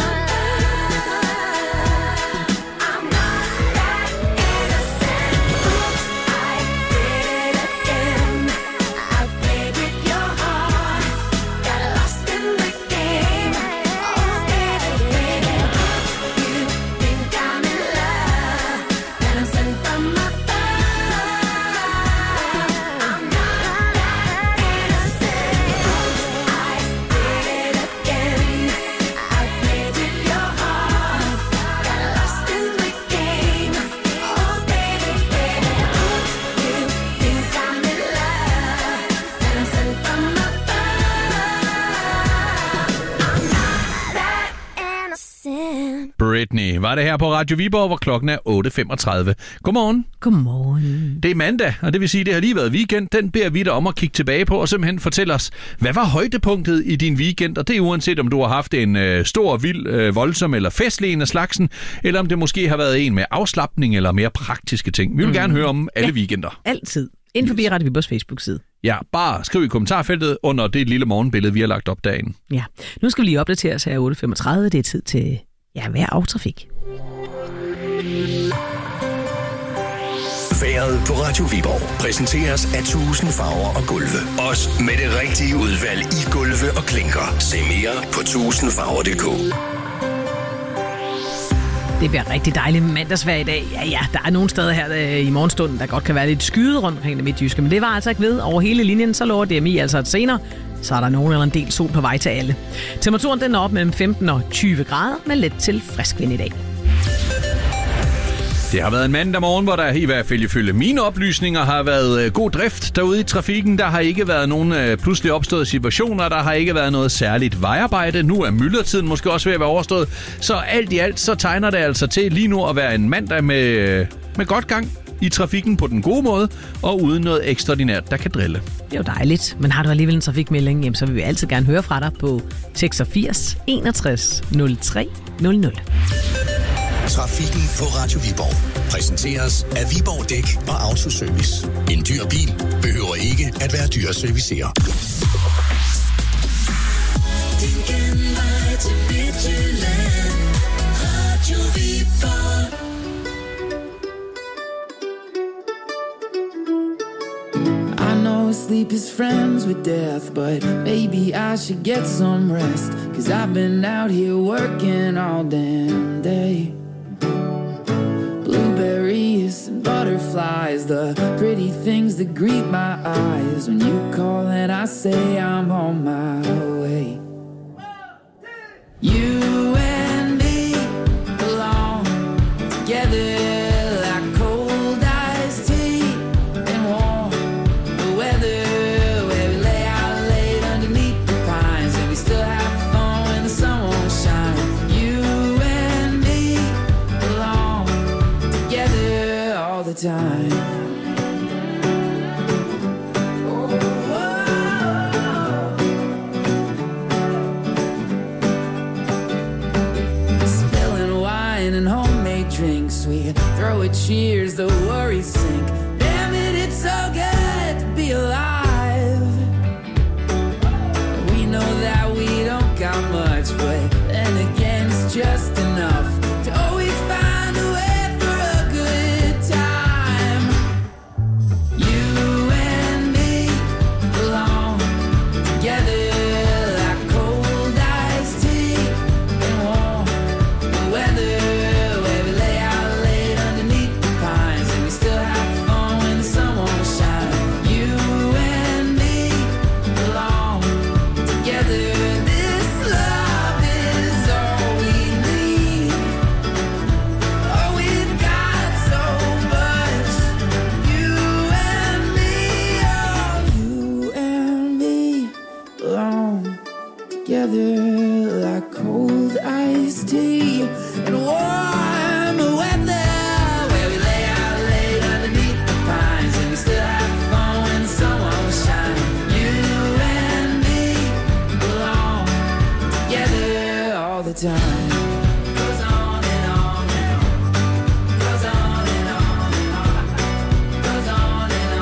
above. I'm not that innocent. Oops, I did it again. I played with your heart, got lost in the game. Oh baby, baby, you think I'm in love, and I'm sent from above. I'm not that innocent. I did it again. I played with your heart, got lost in the game. Oh baby, baby, you think I'm in love, and I'm sent from above. I'm not that innocent. Britney var det her på Radio Viborg, hvor klokken er otte femogtredive. Godmorgen. Godmorgen. Det er mandag, og det vil sige, at det har lige været weekend. Den beder vi dig om at kigge tilbage på og simpelthen fortælle os, hvad var højdepunktet i din weekend? Og det er uanset, om du har haft en øh, stor, vild, øh, voldsom eller festlig en af slagsen, eller om det måske har været en med afslapning eller mere praktiske ting. Vi vil mm. gerne høre om alle Ja. weekender. Altid. Ind forbi Radio Viborgs Facebook-side. Ja, bare skriv i kommentarfeltet under det lille morgenbillede, vi har lagt op dagen. Ja. Nu skal vi lige opdatere os her otte femogtredive. Det er tid til ja, vejr og trafik. Vejret på Radio Viborg præsenteres af tusind farver og gulve. Også med det rigtige udvalg i gulve og klinker. Se mere på tusind farver punktum d k. Det bliver rigtig dejligt mandagsvejr i dag. Ja, ja, der er nogle steder her øh, i morgenstunden, der godt kan være lidt skyde rundt omkring det midtjyske, men det var altså ikke ved. Over hele linjen, så lover D M I altså, at senere, så er der nogen eller en del sol på vej til alle. Temperaturen den er op mellem femten og tyve grader, med let til frisk vind i dag. Det har været en mandag morgen, hvor der i hvert fald ifølge mine oplysninger har været øh, god drift derude i trafikken. Der har ikke været nogen øh, pludselig opståede situationer. Der har ikke været noget særligt vejarbejde. Nu er myldretiden måske også ved at være overstået. Så alt i alt så tegner det altså til lige nu at være en mandag med, øh, med godt gang i trafikken på den gode måde, og uden noget ekstraordinært, der kan drille. Det er jo dejligt, men har du alligevel en trafikmelding, jamen, så vil vi altid gerne høre fra dig på seksogfirs enogtres nul tre nul nul. Trafikken på Radio Viborg præsenteres af Viborg Dæk og Autoservice. En dyr bil behøver ikke at være dyr at servicere. Din genvej til Midtjylland, Radio Viborg. I know sleep is friends with death, but maybe I should get some rest. Cause I've been out here working all damn day. Blueberries and butterflies, the pretty things that greet my eyes. When you call and I say I'm on my way. You and me belong together. Time. Spilling wine and homemade drinks, we throw it cheers, the worries sink. Damn it, it's so good to be alive. We know that we don't got much, but then again, it's just enough to always find a way for a good time. You and me belong together like cold iced tea and warm weather, where we lay out late underneath the pines and we still have fun when the sun won't shine. You and me belong together. This love is all we need. Oh, we've got so much. You and me, oh, you and me belong together like cold iced tea and warm weather, where we lay out late underneath the pines and we still have fun when the sun won't shine. You and me belong together all the time. Goes on and on and on. Goes on and on and on. Goes on and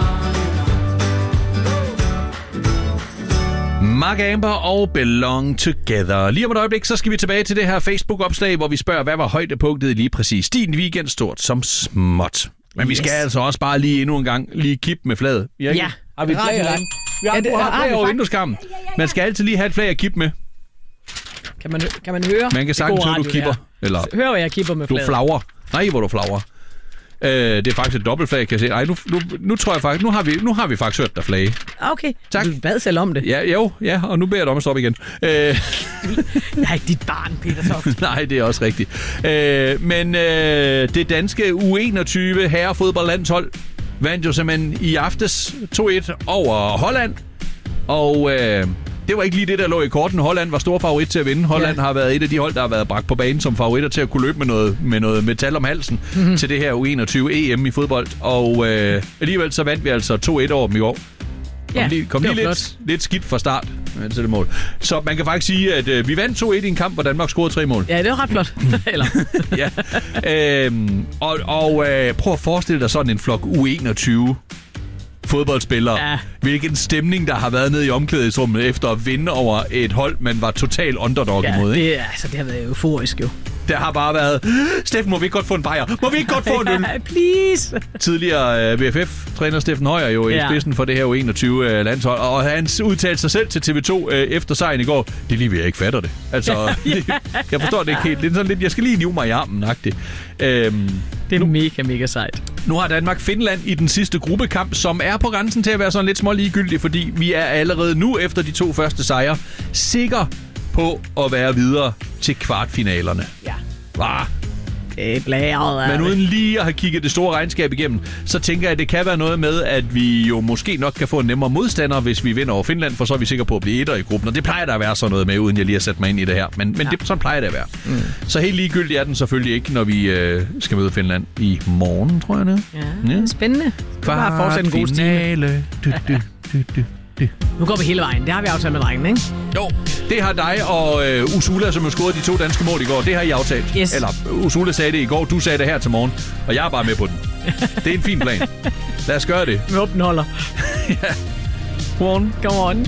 on and on. Mark Amber og Belong Together. Lige om et øjeblik, så skal vi tilbage til det her Facebook-opslag, hvor vi spørger, hvad var højdepunktet i lige præcis din weekend, stort som småt. Men yes. Vi skal altså også bare lige endnu en gang lige kippe med flaget. Vi har, ikke, Ja. har vi et flag her? Vi har, Ja, det- du har har flag vi over faktisk. vindueskarmen. Man skal altid lige have et flag at kippe med. Kan man, kan man høre? Man kan sagtens høre, du kipper. Eller Hør, hvor jeg kipper med du flaget. flagrer. Nej, hvor du flagrer. Øh, det er faktisk et dobbeltflag, kan jeg se. Ej, nu, nu, nu tror jeg faktisk, nu har vi, nu har vi faktisk hørt dig flage. Okay, tak. Du bad selv om det. Ja, jo, ja, og nu beder jeg dig om at stoppe igen. Øh, Nej, dit barn, Peter Toft. Nej, det er også rigtigt. Øh, men øh, det danske U enogtyve herrefodboldlandshold vandt jo simpelthen i aftes to et over Holland. Og øh, det var ikke lige det, der lå i korten. Holland var stor favorit til at vinde. Holland ja. har været et af de hold, der har været bragt på banen som favoritter til at kunne løbe med noget, med noget metal om halsen mm-hmm. til det her U enogtyve E M i fodbold. Og øh, alligevel så vandt vi altså to et over dem i år. Kom Ja, lige, kom det lige var lidt, lidt skidt fra start til det mål. Så man kan faktisk sige, at øh, vi vandt to et i en kamp, hvor Danmark scorede tre mål. Ja, det var ret flot. Eller? ja. Øhm, og og øh, prøv at forestille dig sådan en flok U enogtyve fodboldspillere. Ja. Hvilken stemning, der har været nede i omklædningsrummet efter at vinde over et hold, man var total underdog Ja, imod. Ikke? det, altså, det har været euforisk jo. Der har bare været, Steffen, må vi ikke godt få en bajer? Må vi ikke godt få en øl? Please! Tidligere uh, V F F-træner Steffen Højer jo Ja. i spidsen for det her U enogtyve-landshold, og han udtalte sig selv til T V to uh, efter sejren i går. Det er lige ved, jeg ikke fatter det. Altså, det, jeg forstår det ikke helt. Det er sådan lidt, jeg skal lige nive mig i armen-agtigt. Øhm, det er nu, mega, mega sejt. Nu har Danmark Finland i den sidste gruppekamp, som er på grænsen til at være sådan lidt små ligegyldig, fordi vi er allerede nu efter de to første sejre sikre på at være videre til kvartfinalerne. Ja. Hva? Det er blæret. Men uden lige at have kigget det store regnskab igennem, så tænker jeg, at det kan være noget med, at vi jo måske nok kan få en nemmere modstander, hvis vi vinder over Finland, for så er vi sikre på at blive etter i gruppen. Og det plejer der at være sådan noget med, uden jeg lige har sat mig ind i det her. Men, men ja. det, sådan plejer det at være. Mm. Så helt ligegyldigt er den selvfølgelig ikke, når vi øh, skal møde Finland i morgen, tror jeg det. Ja, ja. Spændende. Bare fortsætte en god stime. Du, du, du, du. Det. Nu går vi hele vejen. Det har vi aftalt med drengen, ikke? Jo, det har dig og øh, Usula, som jo scorede de to danske mål i går. Det har I aftalt. Yes. Eller Usula sagde det i går, du sagde det her til morgen. Og jeg er bare med på den. Det er en fin plan. Lad os gøre det. Med åbne holder. Ja. Come on. Come on.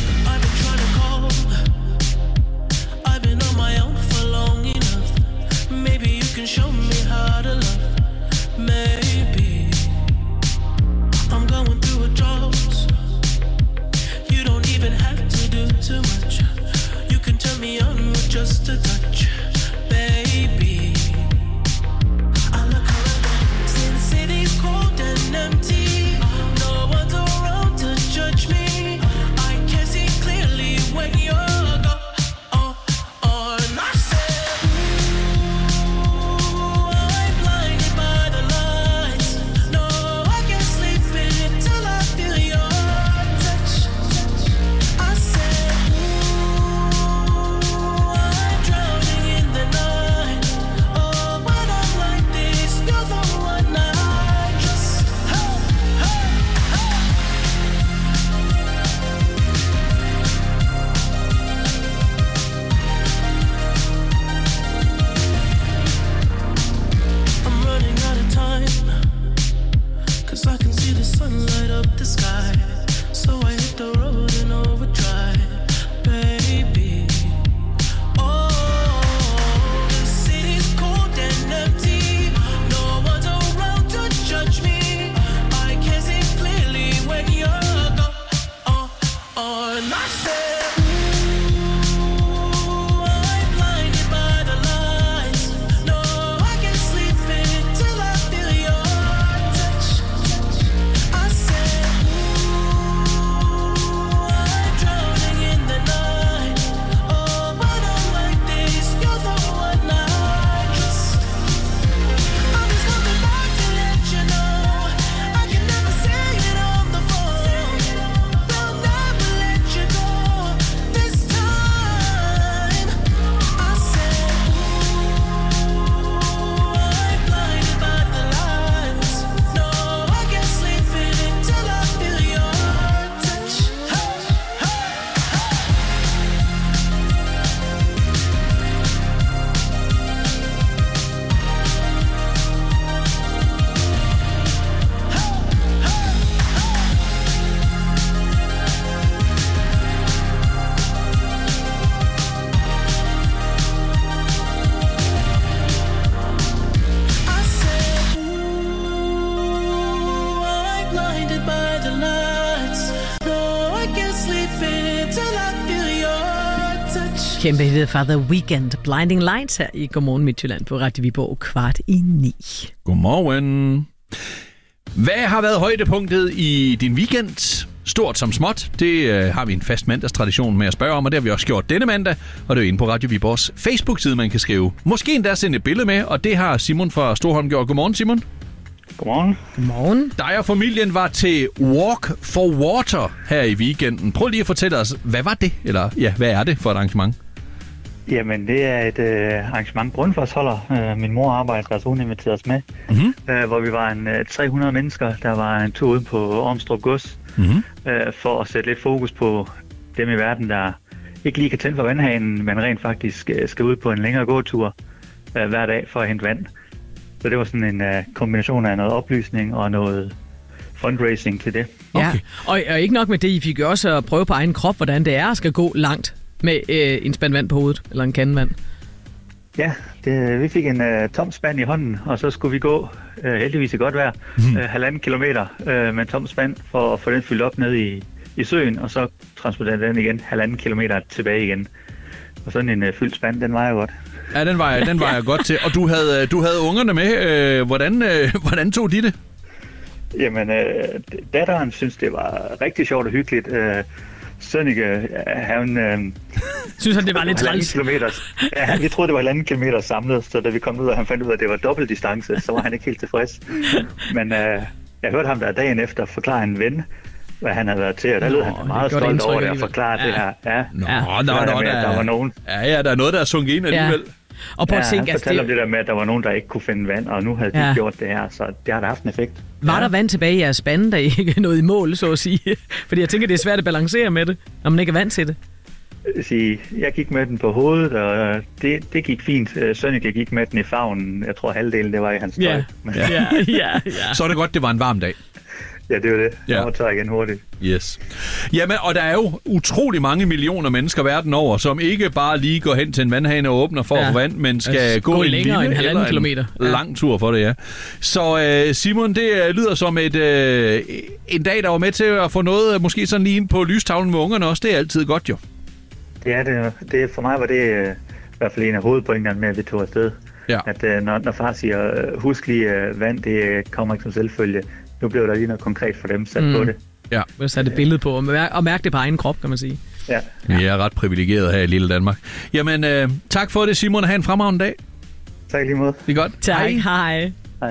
Show me how to love. Maybe I'm going through a drought. You don't even have to do too much. You can turn me on with just a touch, baby. I look around, see the city's cold and empty. No one's around to judge me. I can see clearly when you're gone. Oh, oh, and I said, ooh, I'm blinded Kæmpe hit fra The Weeknd, Blinding Lights her i Godmorgen Midtjylland på Radio Viborg, kvart i ni. Godmorgen. Hvad har været højdepunktet i din weekend? Stort som småt. Det øh, har vi en fast mandagstradition med at spørge om, og det har vi også gjort denne mandag. Og det er jo inde på Radio Viborgs Facebook-side, man kan skrive. Måske endda sende et billede med, og det har Simon fra Storholm gjort. Godmorgen, Simon. Godmorgen. Godmorgen. Dig og familien var til Walk for Water her i weekenden. Prøv lige at fortælle os, hvad var det? Eller ja, hvad er det for et arrangement? Jamen, det er et øh, arrangement, Brundtfordsholder. Øh, min mor arbejder, altså hun inviterede os med. Mm-hmm. Øh, hvor vi var en øh, tre hundrede mennesker, der var en tur ude på Ormstrup Gods. Mm-hmm. Øh, for at sætte lidt fokus på dem i verden, der ikke lige kan tænde for vandhanen, men rent faktisk øh, skal ud på en længere gåtur øh, hver dag for at hente vand. Så det var sådan en uh, kombination af noget oplysning og noget fundraising til det. Ja, okay. og, og ikke nok med det, I fik jo også at prøve på egen krop, hvordan det er at skal gå langt med øh, en spand vand på hovedet, eller en kande vand. Ja, det, vi fik en uh, tom spand i hånden, og så skulle vi gå, uh, heldigvis i godt vejr, mm. uh, halvanden kilometer uh, med en tom spand for at få den fyldt op ned i, i søen, og så transportere den igen halvanden kilometer tilbage igen. Og sådan en uh, fyldt spand, den vejer godt. Ja, den var jeg, den var jeg godt til. Og du havde, du havde ungerne med. Øh, hvordan, øh, hvordan tog de det? Jamen, øh, datteren synes, det var rigtig sjovt og hyggeligt. Øh, Sønneke, han... Øh, synes han, det var lidt træls? Ja, vi troede, det var halvanden kilometer samlet, så da vi kom ud, og han fandt ud af, at det var dobbelt distance, så var han ikke helt tilfreds. Men øh, jeg hørte ham der dagen efter forklare en ven, hvad han havde været til, og der lød han meget stolt over det at forklare ja. det her. Ja, nå, ja. nå, nå, nå, med, der, der var nogen. Ja, ja, der er noget, der er sunget ind alligevel. Ja. Og på ja, at tænke, han fortalte altså, det... om det der med, at der var nogen, der ikke kunne finde vand, og nu havde de ja. gjort det her, så det har da haft en effekt. Var ja. der vand tilbage i jeres spande, der ikke nåede i mål, så at sige? Fordi jeg tænker, det er svært at balancere med det, når man ikke er vant til det. Sige, jeg gik med den på hovedet, og det, det gik fint. Sønneke gik med den i favnen. Jeg tror, halvdelen det var i hans tøj. Ja. Ja. Ja, ja, ja. Så er det godt, det var en varm dag. Ja, det var det. Jeg må tage igen hurtigt. Yes. Jamen, og der er jo utrolig mange millioner mennesker verden over, som ikke bare lige går hen til en vandhane og åbner for ja. at få vand, men skal altså, gå, gå en lille en eller kilometer. en ja. lang tur for det, ja. Så øh, Simon, det lyder som et øh, en dag, der var med til at få noget, måske sådan lige ind på lystavlen med ungerne også. Det er altid godt, jo. Ja, det, det, for mig var det øh, i hvert fald en af hovedpointerne med, at vi tog afsted. Ja. At øh, når, når far siger, husk lige øh, vand, det kommer ikke som selvfølge. Nu blev der lige noget konkret for dem sat mm. på det. Ja. Vi satte et billede på, og mærke, og mærke det på egen krop, kan man sige. Ja. Vi er ret privilegeret her i lille Danmark. Jamen, øh, tak for det, Simon, og have en fremragende dag. Tak lige måde. Det er godt. Tak, hej. Hej. Hej.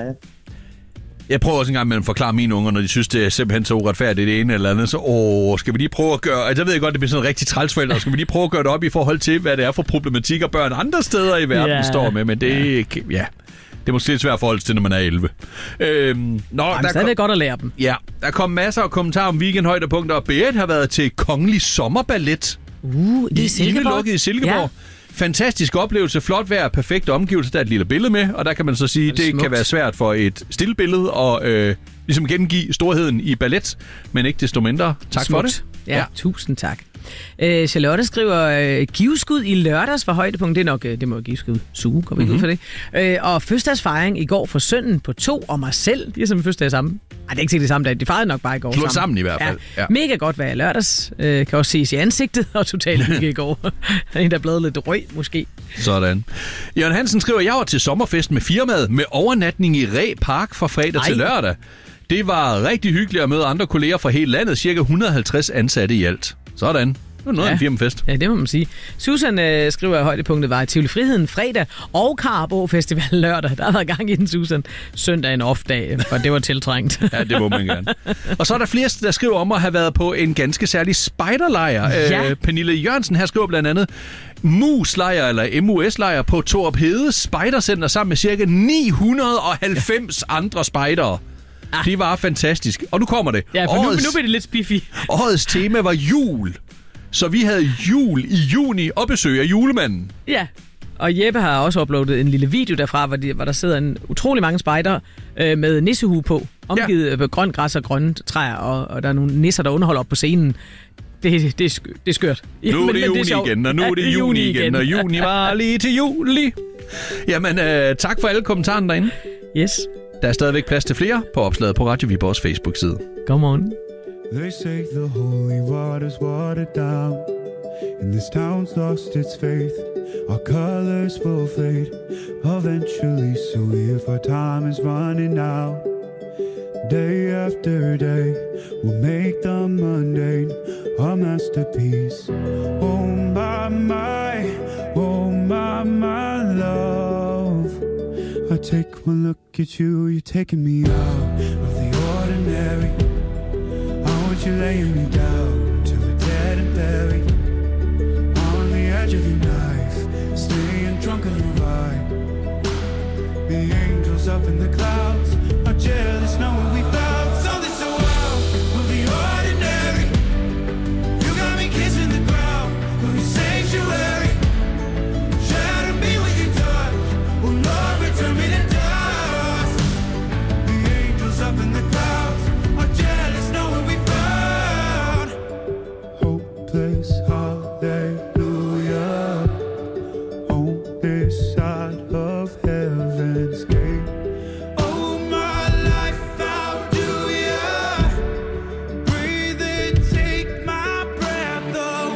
Jeg prøver også en gang med at forklare mine unger, når de synes, det er simpelthen så uretfærdigt det ene eller andet. Så åh, skal vi lige prøve at gøre... Altså, jeg ved godt, det bliver sådan en rigtig trælsforælder. Skal vi lige prøve at gøre det op i forhold til, hvad det er for problematikker børn andre steder i verden yeah. står med. Men det er... Ja. Det er måske lidt svært at forholde til, når man er elleve. Øhm, nå, Jamen, der kom, er godt at lære dem. Ja, der kom masser af kommentarer om weekendhøjdepunkter, og Berit har været til Kongelig Sommerballet. Uh, i Silkeborg. i Silkeborg. Ja. Fantastisk oplevelse, flot vejr, perfekt omgivelse. Der er et lille billede med, og der kan man så sige, det, det kan være svært for et stille billede og øh, ligesom gengive storheden i ballet, men ikke desto mindre. Tak Smukt. for det. Ja, ja, tusind tak. Øh, Charlotte skriver, øh, giveskud i lørdags var højdepunkt. Det er nok, øh, det må giveskud suge, kommer ikke mm-hmm. ud for det. Øh, og fødselsdagsfejring i går for sønnen på to og mig selv. De er simpelthen fødselsdag sammen. Ej, det er ikke sikkert det samme dag. De fejrede nok bare i går Slå sammen. sammen i hvert fald. Ja. Ja. Mega godt vejr i lørdags. Øh, kan også ses i ansigtet og totalt hygge i går. En, der er blevet lidt røg, måske. Sådan. Jørgen Hansen skriver, jeg var til sommerfest med firmaet med overnatning i Ræ Park fra fredag Ej. til lørdag. Det var rigtig hyggeligt at møde andre kolleger fra hele landet. Cirka et hundrede og halvtreds ansatte i alt. Sådan. Det var noget ja. af en firmafest. Ja, det må man sige. Susan øh, skriver, at højdepunktet var i Tivoli Friheden fredag og Karabo Festival lørdag. Der har været gang i den, Susan. Søndag en off-dag, for det var tiltrængt. Ja, det må man gerne. Og så er der flere, der skriver om at have været på en ganske særlig spejderlejr. Ja. Øh, Pernille Jørgensen her skriver blandt andet, Mus-lejr, eller M U S-lejr på Torup Hede Spejdercenter sammen med cirka ni hundrede og halvfems andre spejdere. Ah. Det var fantastisk. Og nu kommer det. Ja, for årets, nu, nu bliver det lidt spiffy. Årets tema var jul. Så vi havde jul i juni og besøg af julemanden. Ja, og Jeppe har også uploadet en lille video derfra, hvor, de, hvor der sidder en utrolig mange spejdere øh, med nissehue på, omgivet af ja. grønt græs og grønne træer, og, og der er nogle nisser, der underholder op på scenen. Det, det, er, sk- det er skørt. Nu er det juni igen, og nu er det juni igen, og juni var lige til juli. Jamen, øh, tak for alle kommentarerne derinde. Yes. Der er stadigvæk plads til flere på opslaget på Radio Viborgs Facebook-side. Godmorgen. They say the holy water's watered down. and this town's lost its faith. Our colors will fade eventually, so if our time is running out, day after day, we'll make the mundane a masterpiece. Oh my, my, oh my, my love. I take one look at you, you're taking me out of the ordinary. I want you laying me down till we're dead and buried. On the edge of your knife, staying drunk on your ride. The angels up in the clouds are jealous knowing we found something so out of the ordinary. You got me kissing the ground of your sanctuary. Shatter me with your touch, oh Lord, return me to dust. The angels up in the clouds are jealous knowing we found hopeless hallelujah on this side of heaven's gate. Oh my life, how do ya breathe and take my breath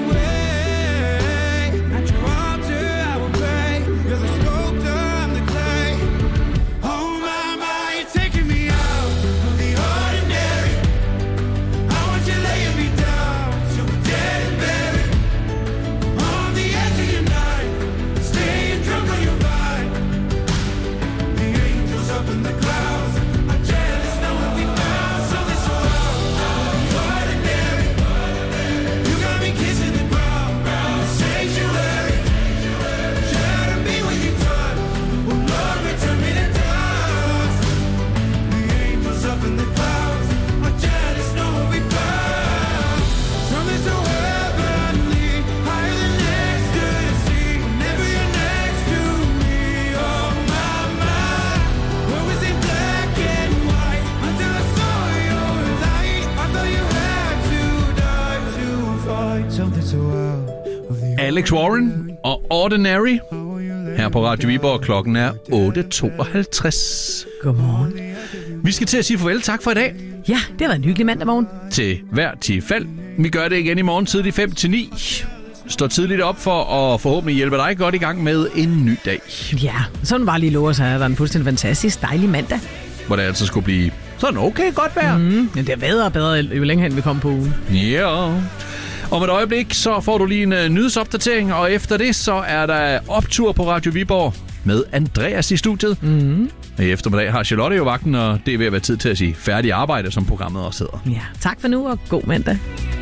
away? At your altar I will pray. You're the sculptor, I'm the clay. Oh my, my, you're taking me out of the ordinary. I want you laying me down till we're dead and buried. On the edge of your knife, staying drunk on your vine. The angels up in the clouds are jealous knowing we found something so out of the ordinary. You got me kissing the ground, the sanctuary. Shatter me with your touch, oh Lord, return me to dust. The angels up in the clouds are jealous knowing we found something so heavenly, higher than ecstasy. Whenever you're next to me, oh my, my. Where was it black and white until I saw your light? I thought you had to die to fight something so out of the Alex Warren og Ordinary her på Radio Viborg. Klokken er otte tooghalvtreds. Godmorgen. Vi skal til at sige farvel. Tak for i dag. Ja, det var en hyggelig mandag morgen. Til hver tilfælde. Vi gør det igen i morgen tidlig fem til ni. Står tidligt op for at forhåbentlig hjælpe dig godt i gang med en ny dag. Ja, sådan bare lige lover sig, at der er en fuldstændig fantastisk dejlig mandag. Hvor det altså skulle blive sådan okay godt vejr. Mm, men det er bedre og bedre, jo længere hen vi kommer på ugen. Ja. Om et øjeblik, så får du lige en uh, nyhedsopdatering, og efter det, så er der optur på Radio Viborg med Andreas i studiet. Mm. I eftermiddag har Charlotte jo vagten, og det er ved at være tid til at sige færdig arbejde, som programmet også hedder. Ja, tak for nu, og god mandag.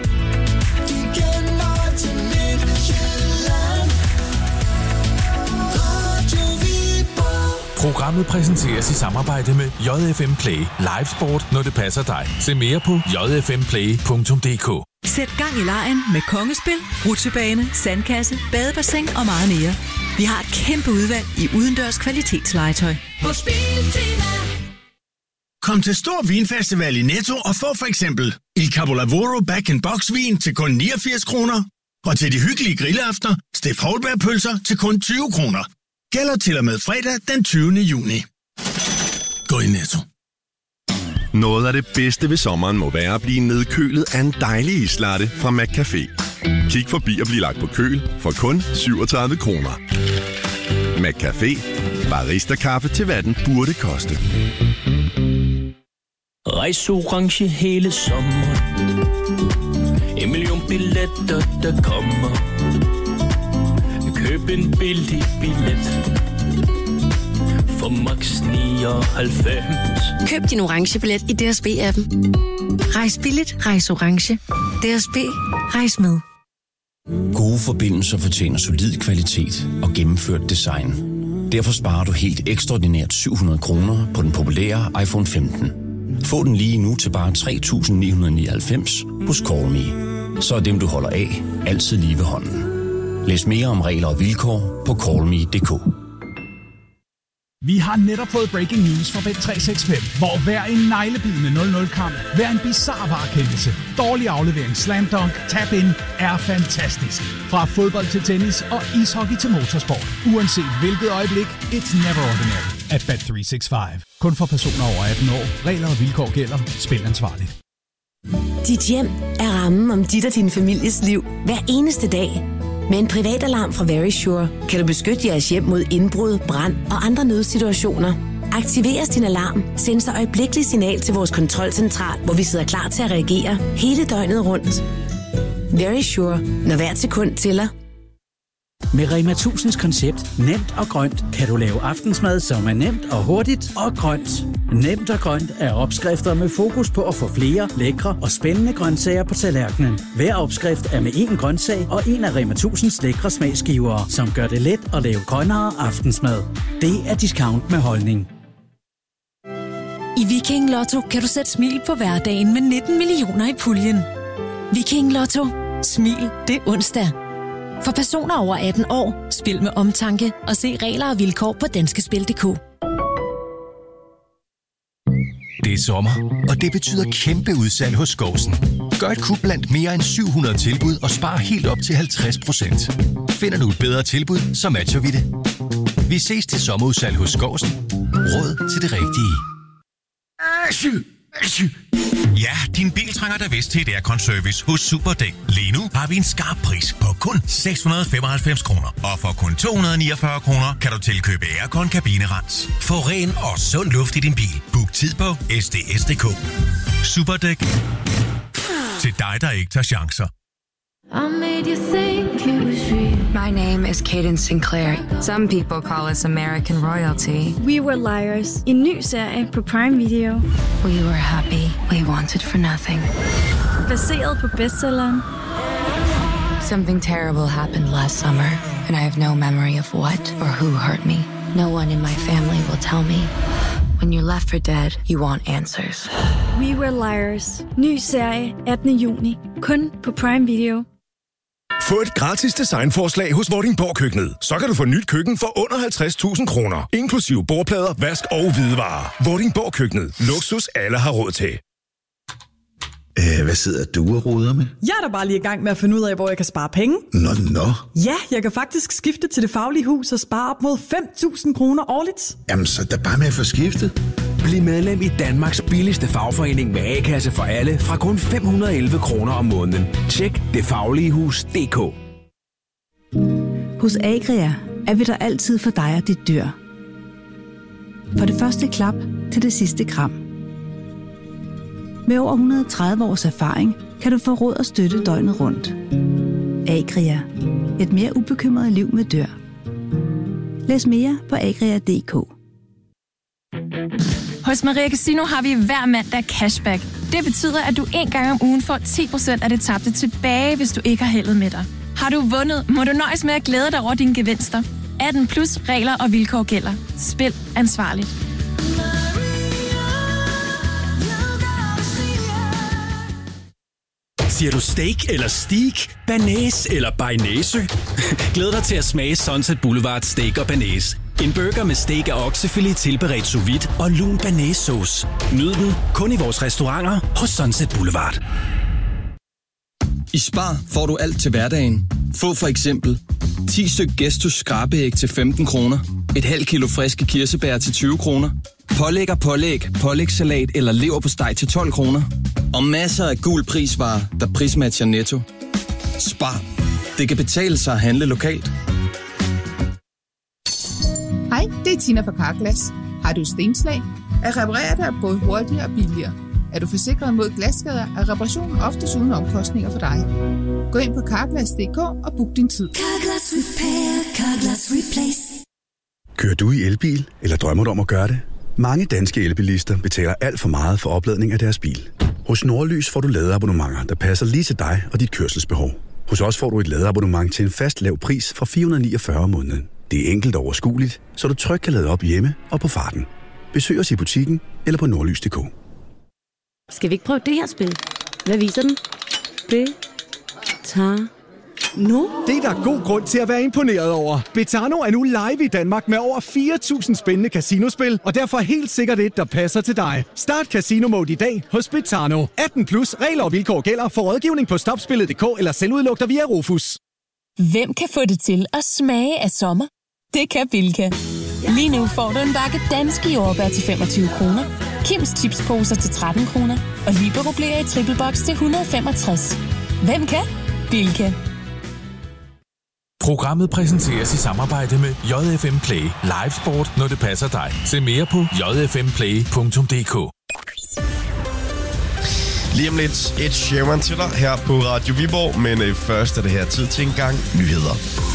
Programmet præsenteres i samarbejde med J F M Play. Live sport, når det passer dig. Se mere på j f m play punktum d k. Sæt gang i legen med kongespil, rutsjebane, sandkasse, badebassin og meget mere. Vi har et kæmpe udvalg i udendørs kvalitetslegetøj. På Spiltima. Kom til Stor Vinfestival i Netto og få for eksempel Il Capolavoro Back-in-Box vin til kun niogfirs kroner. Og til de hyggelige grillaftener, Steff Holberg-pølser til kun tyve kroner. Gælder til og med fredag den tyvende juni. Gå i Netto. Noget af det bedste ved sommeren må være at blive nedkølet af en dejlig islatte fra McCafé. Kig forbi og bliv lagt på køl for kun syvogtredive kroner. McCafé. Barista-kaffe til hvad den burde koste. Rejs orange hele sommeren. En million billetter, der kommer. Køb en billig billet for max nioghalvfems. Køb din orange billet i D S B-appen. Rejs billigt, rejs orange. D S B, rejs med. Gode forbindelser fortjener solid kvalitet og gennemført design. Derfor sparer du helt ekstraordinært syv hundrede kroner på den populære iPhone femten. Få den lige nu til bare tre tusind ni hundrede nioghalvfems hos Callme. Så er dem, du holder af, altid lige ved hånden. Læs mere om regler og vilkår på callme punktum d k. Vi har netop fået breaking news fra Bet tre seks fem, hvor hver en neglebidende nul nul-kamp, hver en bizarre varekendelse, dårlig aflevering, slam dunk, tap in er fantastisk. Fra fodbold til tennis og ishockey til motorsport. Uanset hvilket øjeblik, it's never ordinary at Bet tre seks fem. Kun for personer over atten år. Regler og vilkår gælder. Spil ansvarligt. Dit hjem er rammen om dit og din families liv hver eneste dag. Med en privat alarm fra Verisure kan du beskytte jeres hjem mod indbrud, brand og andre nødsituationer. Aktiveres din alarm, send så øjeblikkeligt signal til vores kontrolcentral, hvor vi sidder klar til at reagere hele døgnet rundt. Verisure, når hvert sekund tæller. Med Rema tusinds koncept nemt og grønt kan du lave aftensmad, som er nemt og hurtigt og grønt. Nemt og grønt er opskrifter med fokus på at få flere lækre og spændende grøntsager på tallerkenen. Hver opskrift er med én grøntsag og en af Rema tusinds lækre smagsgivere, som gør det let at lave grønnere aftensmad. Det er discount med holdning. I Viking Lotto kan du sætte smil på hverdagen med nitten millioner i puljen. Viking Lotto. Smil det er onsdag. For personer over atten år, spil med omtanke og se regler og vilkår på danskespil punktum d k. Det er sommer, og det betyder kæmpe udsalg hos Skovsen. Gør et kup blandt mere end syv hundrede tilbud og spar helt op til halvtreds procent. Finder du et bedre tilbud, så matcher vi det. Vi ses til sommerudsalg hos Skovsen. Råd til det rigtige. Ja, din bil trænger da vist til et aircon-service hos Superdæk. Lige nu har vi en skarp pris på kun seks hundrede femoghalvfems kroner. Og for kun to hundrede niogfyrre kroner kan du tilkøbe aircon kabinerens. Få ren og sund luft i din bil. Book tid på S D S punktum d k. Superdæk. Til dig, der ikke tager chancer. I made you think it was real. My name is Cadence Sinclair. Some people call us American royalty. We Were Liars. En ny serie på Prime Video. We were happy. We wanted for nothing. Baseret på bestselleren. Something terrible happened last summer, and I have no memory of what or who hurt me. No one in my family will tell me. When you're left for dead, you want answers. We Were Liars. Ny serie attende juni. Kun på Prime Video. Få et gratis designforslag hos Vordingborg Køkkenet. Så kan du få nyt køkken for under halvtreds tusind kroner. Inklusive bordplader, vask og hvidevarer. Vordingborg Køkkenet. Luksus alle har råd til. Æh, hvad sidder du og roder med? Jeg er da bare lige i gang med at finde ud af, hvor jeg kan spare penge. Nå, nå. Ja, jeg kan faktisk skifte til Det Faglige Hus og spare op mod fem tusind kroner årligt. Jamen, så er der bare med at få skiftet. Bliv medlem i Danmarks billigste fagforening med A-kasse for alle fra kun fem hundrede og elleve kroner om måneden. Tjek det faglige hus punktum d k. Hos Agria er vi der altid for dig og dit dyr. For det første klap til det sidste kram. Med over et hundrede og tredive års erfaring kan du få råd og støtte døgnet rundt. Agria. Et mere ubekymret liv med dyr. Læs mere på agria punktum d k. Hos Maria Casino har vi hver mandag cashback. Det betyder, at du en gang om ugen får ti procent af det tabte tilbage, hvis du ikke har heldet med dig. Har du vundet, må du nøjes med at glæde dig over dine gevinster. atten plus regler og vilkår gælder. Spil ansvarligt. Siger du steak eller steak, banæs eller bearnaise? Glæd dig til at smage Sunset Boulevard Steak og Banæs. En burger med steak og oksefilet tilberedt sous vide og lun banæssauce. Nyd den kun i vores restauranter hos Sunset Boulevard. I Spar får du alt til hverdagen. Få for eksempel ti styk Gestus skrabeæg til femten kroner, et halvt kilo friske kirsebær til tyve kroner, pålæg og pålæg, pålægssalat eller leverpostej til tolv kroner, og masser af gul prisvarer, der prismatcher Netto. Spar. Det kan betale sig at handle lokalt. Hej, det er Tina fra Carglass. Har du stenslag? At reparere det er både hurtigere og billigere. Er du forsikret mod glasskader, er reparationen oftest uden omkostninger for dig. Gå ind på carglass punktum d k og book din tid. Carglass Repair, Carglass Replace. Kører du i elbil, eller drømmer du om at gøre det? Mange danske elbilister betaler alt for meget for opladning af deres bil. Hos Nordlys får du ladeabonnementer, der passer lige til dig og dit kørselsbehov. Hos os får du et ladeabonnement til en fast lav pris fra fire hundrede og niogfyrre om måneden. Det er enkelt og overskueligt, så du trygt kan lade op hjemme og på farten. Besøg os i butikken eller på nordlys punktum d k. Skal vi ikke prøve det her spil? Hvad viser den? Det tager nu. Det er der god grund til at være imponeret over. Betano er nu live i Danmark med over fire tusind spændende casinospil, og derfor helt sikkert et, der passer til dig. Start Casino Mode i dag hos Betano. atten plus regler og vilkår gælder. For rådgivning på stopspillet punktum d k eller selvudlugter via Rufus. Hvem kan få det til at smage af sommer? Det kan Bilka. Lige nu får du en bakke danske jordbær til femogtyve kroner, Kims chipsposer til tretten kroner og Libero Blære i triple box til et hundrede og femogtres. Hvem kan? Bilka. Programmet præsenteres i samarbejde med J F M Play. Live sport, når det passer dig. Se mere på j f m play punktum d k. Lige om lidt et Sheeran til dig her på Radio Viborg, men øh, først er det her tid til en gang nyheder.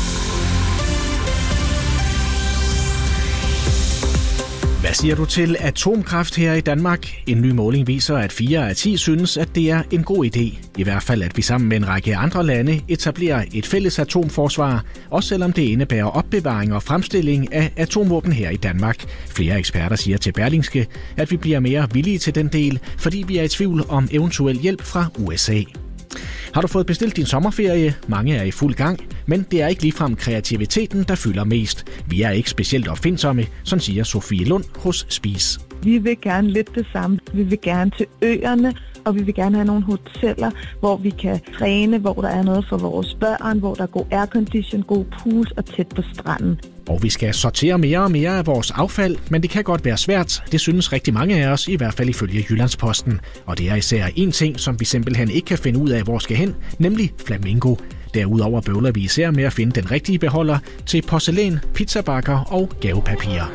Hvad siger du til atomkraft her i Danmark? En ny måling viser, at fire af ti synes, at det er en god idé. I hvert fald, at vi sammen med en række andre lande etablerer et fælles atomforsvar, også selvom det indebærer opbevaring og fremstilling af atomvåben her i Danmark. Flere eksperter siger til Berlingske, at vi bliver mere villige til den del, fordi vi er i tvivl om eventuel hjælp fra U S A. Har du fået bestilt din sommerferie? Mange er i fuld gang, men det er ikke ligefrem kreativiteten, der fylder mest. Vi er ikke specielt opfindsomme, som siger Sofie Lund hos Spis. Vi vil gerne lidt det samme. Vi vil gerne til øerne, og vi vil gerne have nogle hoteller, hvor vi kan træne, hvor der er noget for vores børn, hvor der er god aircondition, god pools og tæt på stranden. Og vi skal sortere mere og mere af vores affald, men det kan godt være svært. Det synes rigtig mange af os, i hvert fald ifølge Jyllandsposten. Og det er især en ting, som vi simpelthen ikke kan finde ud af, hvor skal hen, nemlig flamingo. Derudover bøvler vi især med at finde den rigtige beholder til porcelæn, pizzabakker og gavepapir.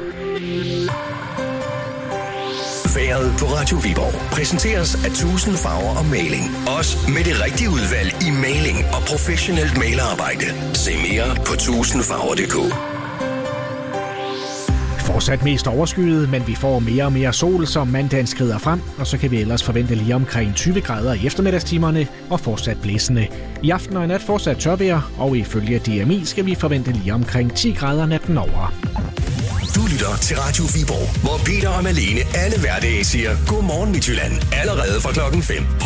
Vejret på Radio Viborg præsenteres af tusind farver og maling. Også med det rigtige udvalg i maling og professionelt malerarbejde. Se mere på tusind farver punktum d k. Fortsat mest overskyet, men vi får mere og mere sol, som mandagen skrider frem, og så kan vi ellers forvente lige omkring tyve grader i eftermiddagstimerne og fortsat blæsende. I aften og i nat fortsat tørvejr, og ifølge D M I skal vi forvente lige omkring ti grader natten over. Du lytter til Radio Viborg, hvor Peter og Malene alle hverdage siger Godmorgen Midtjylland allerede fra klokken fem.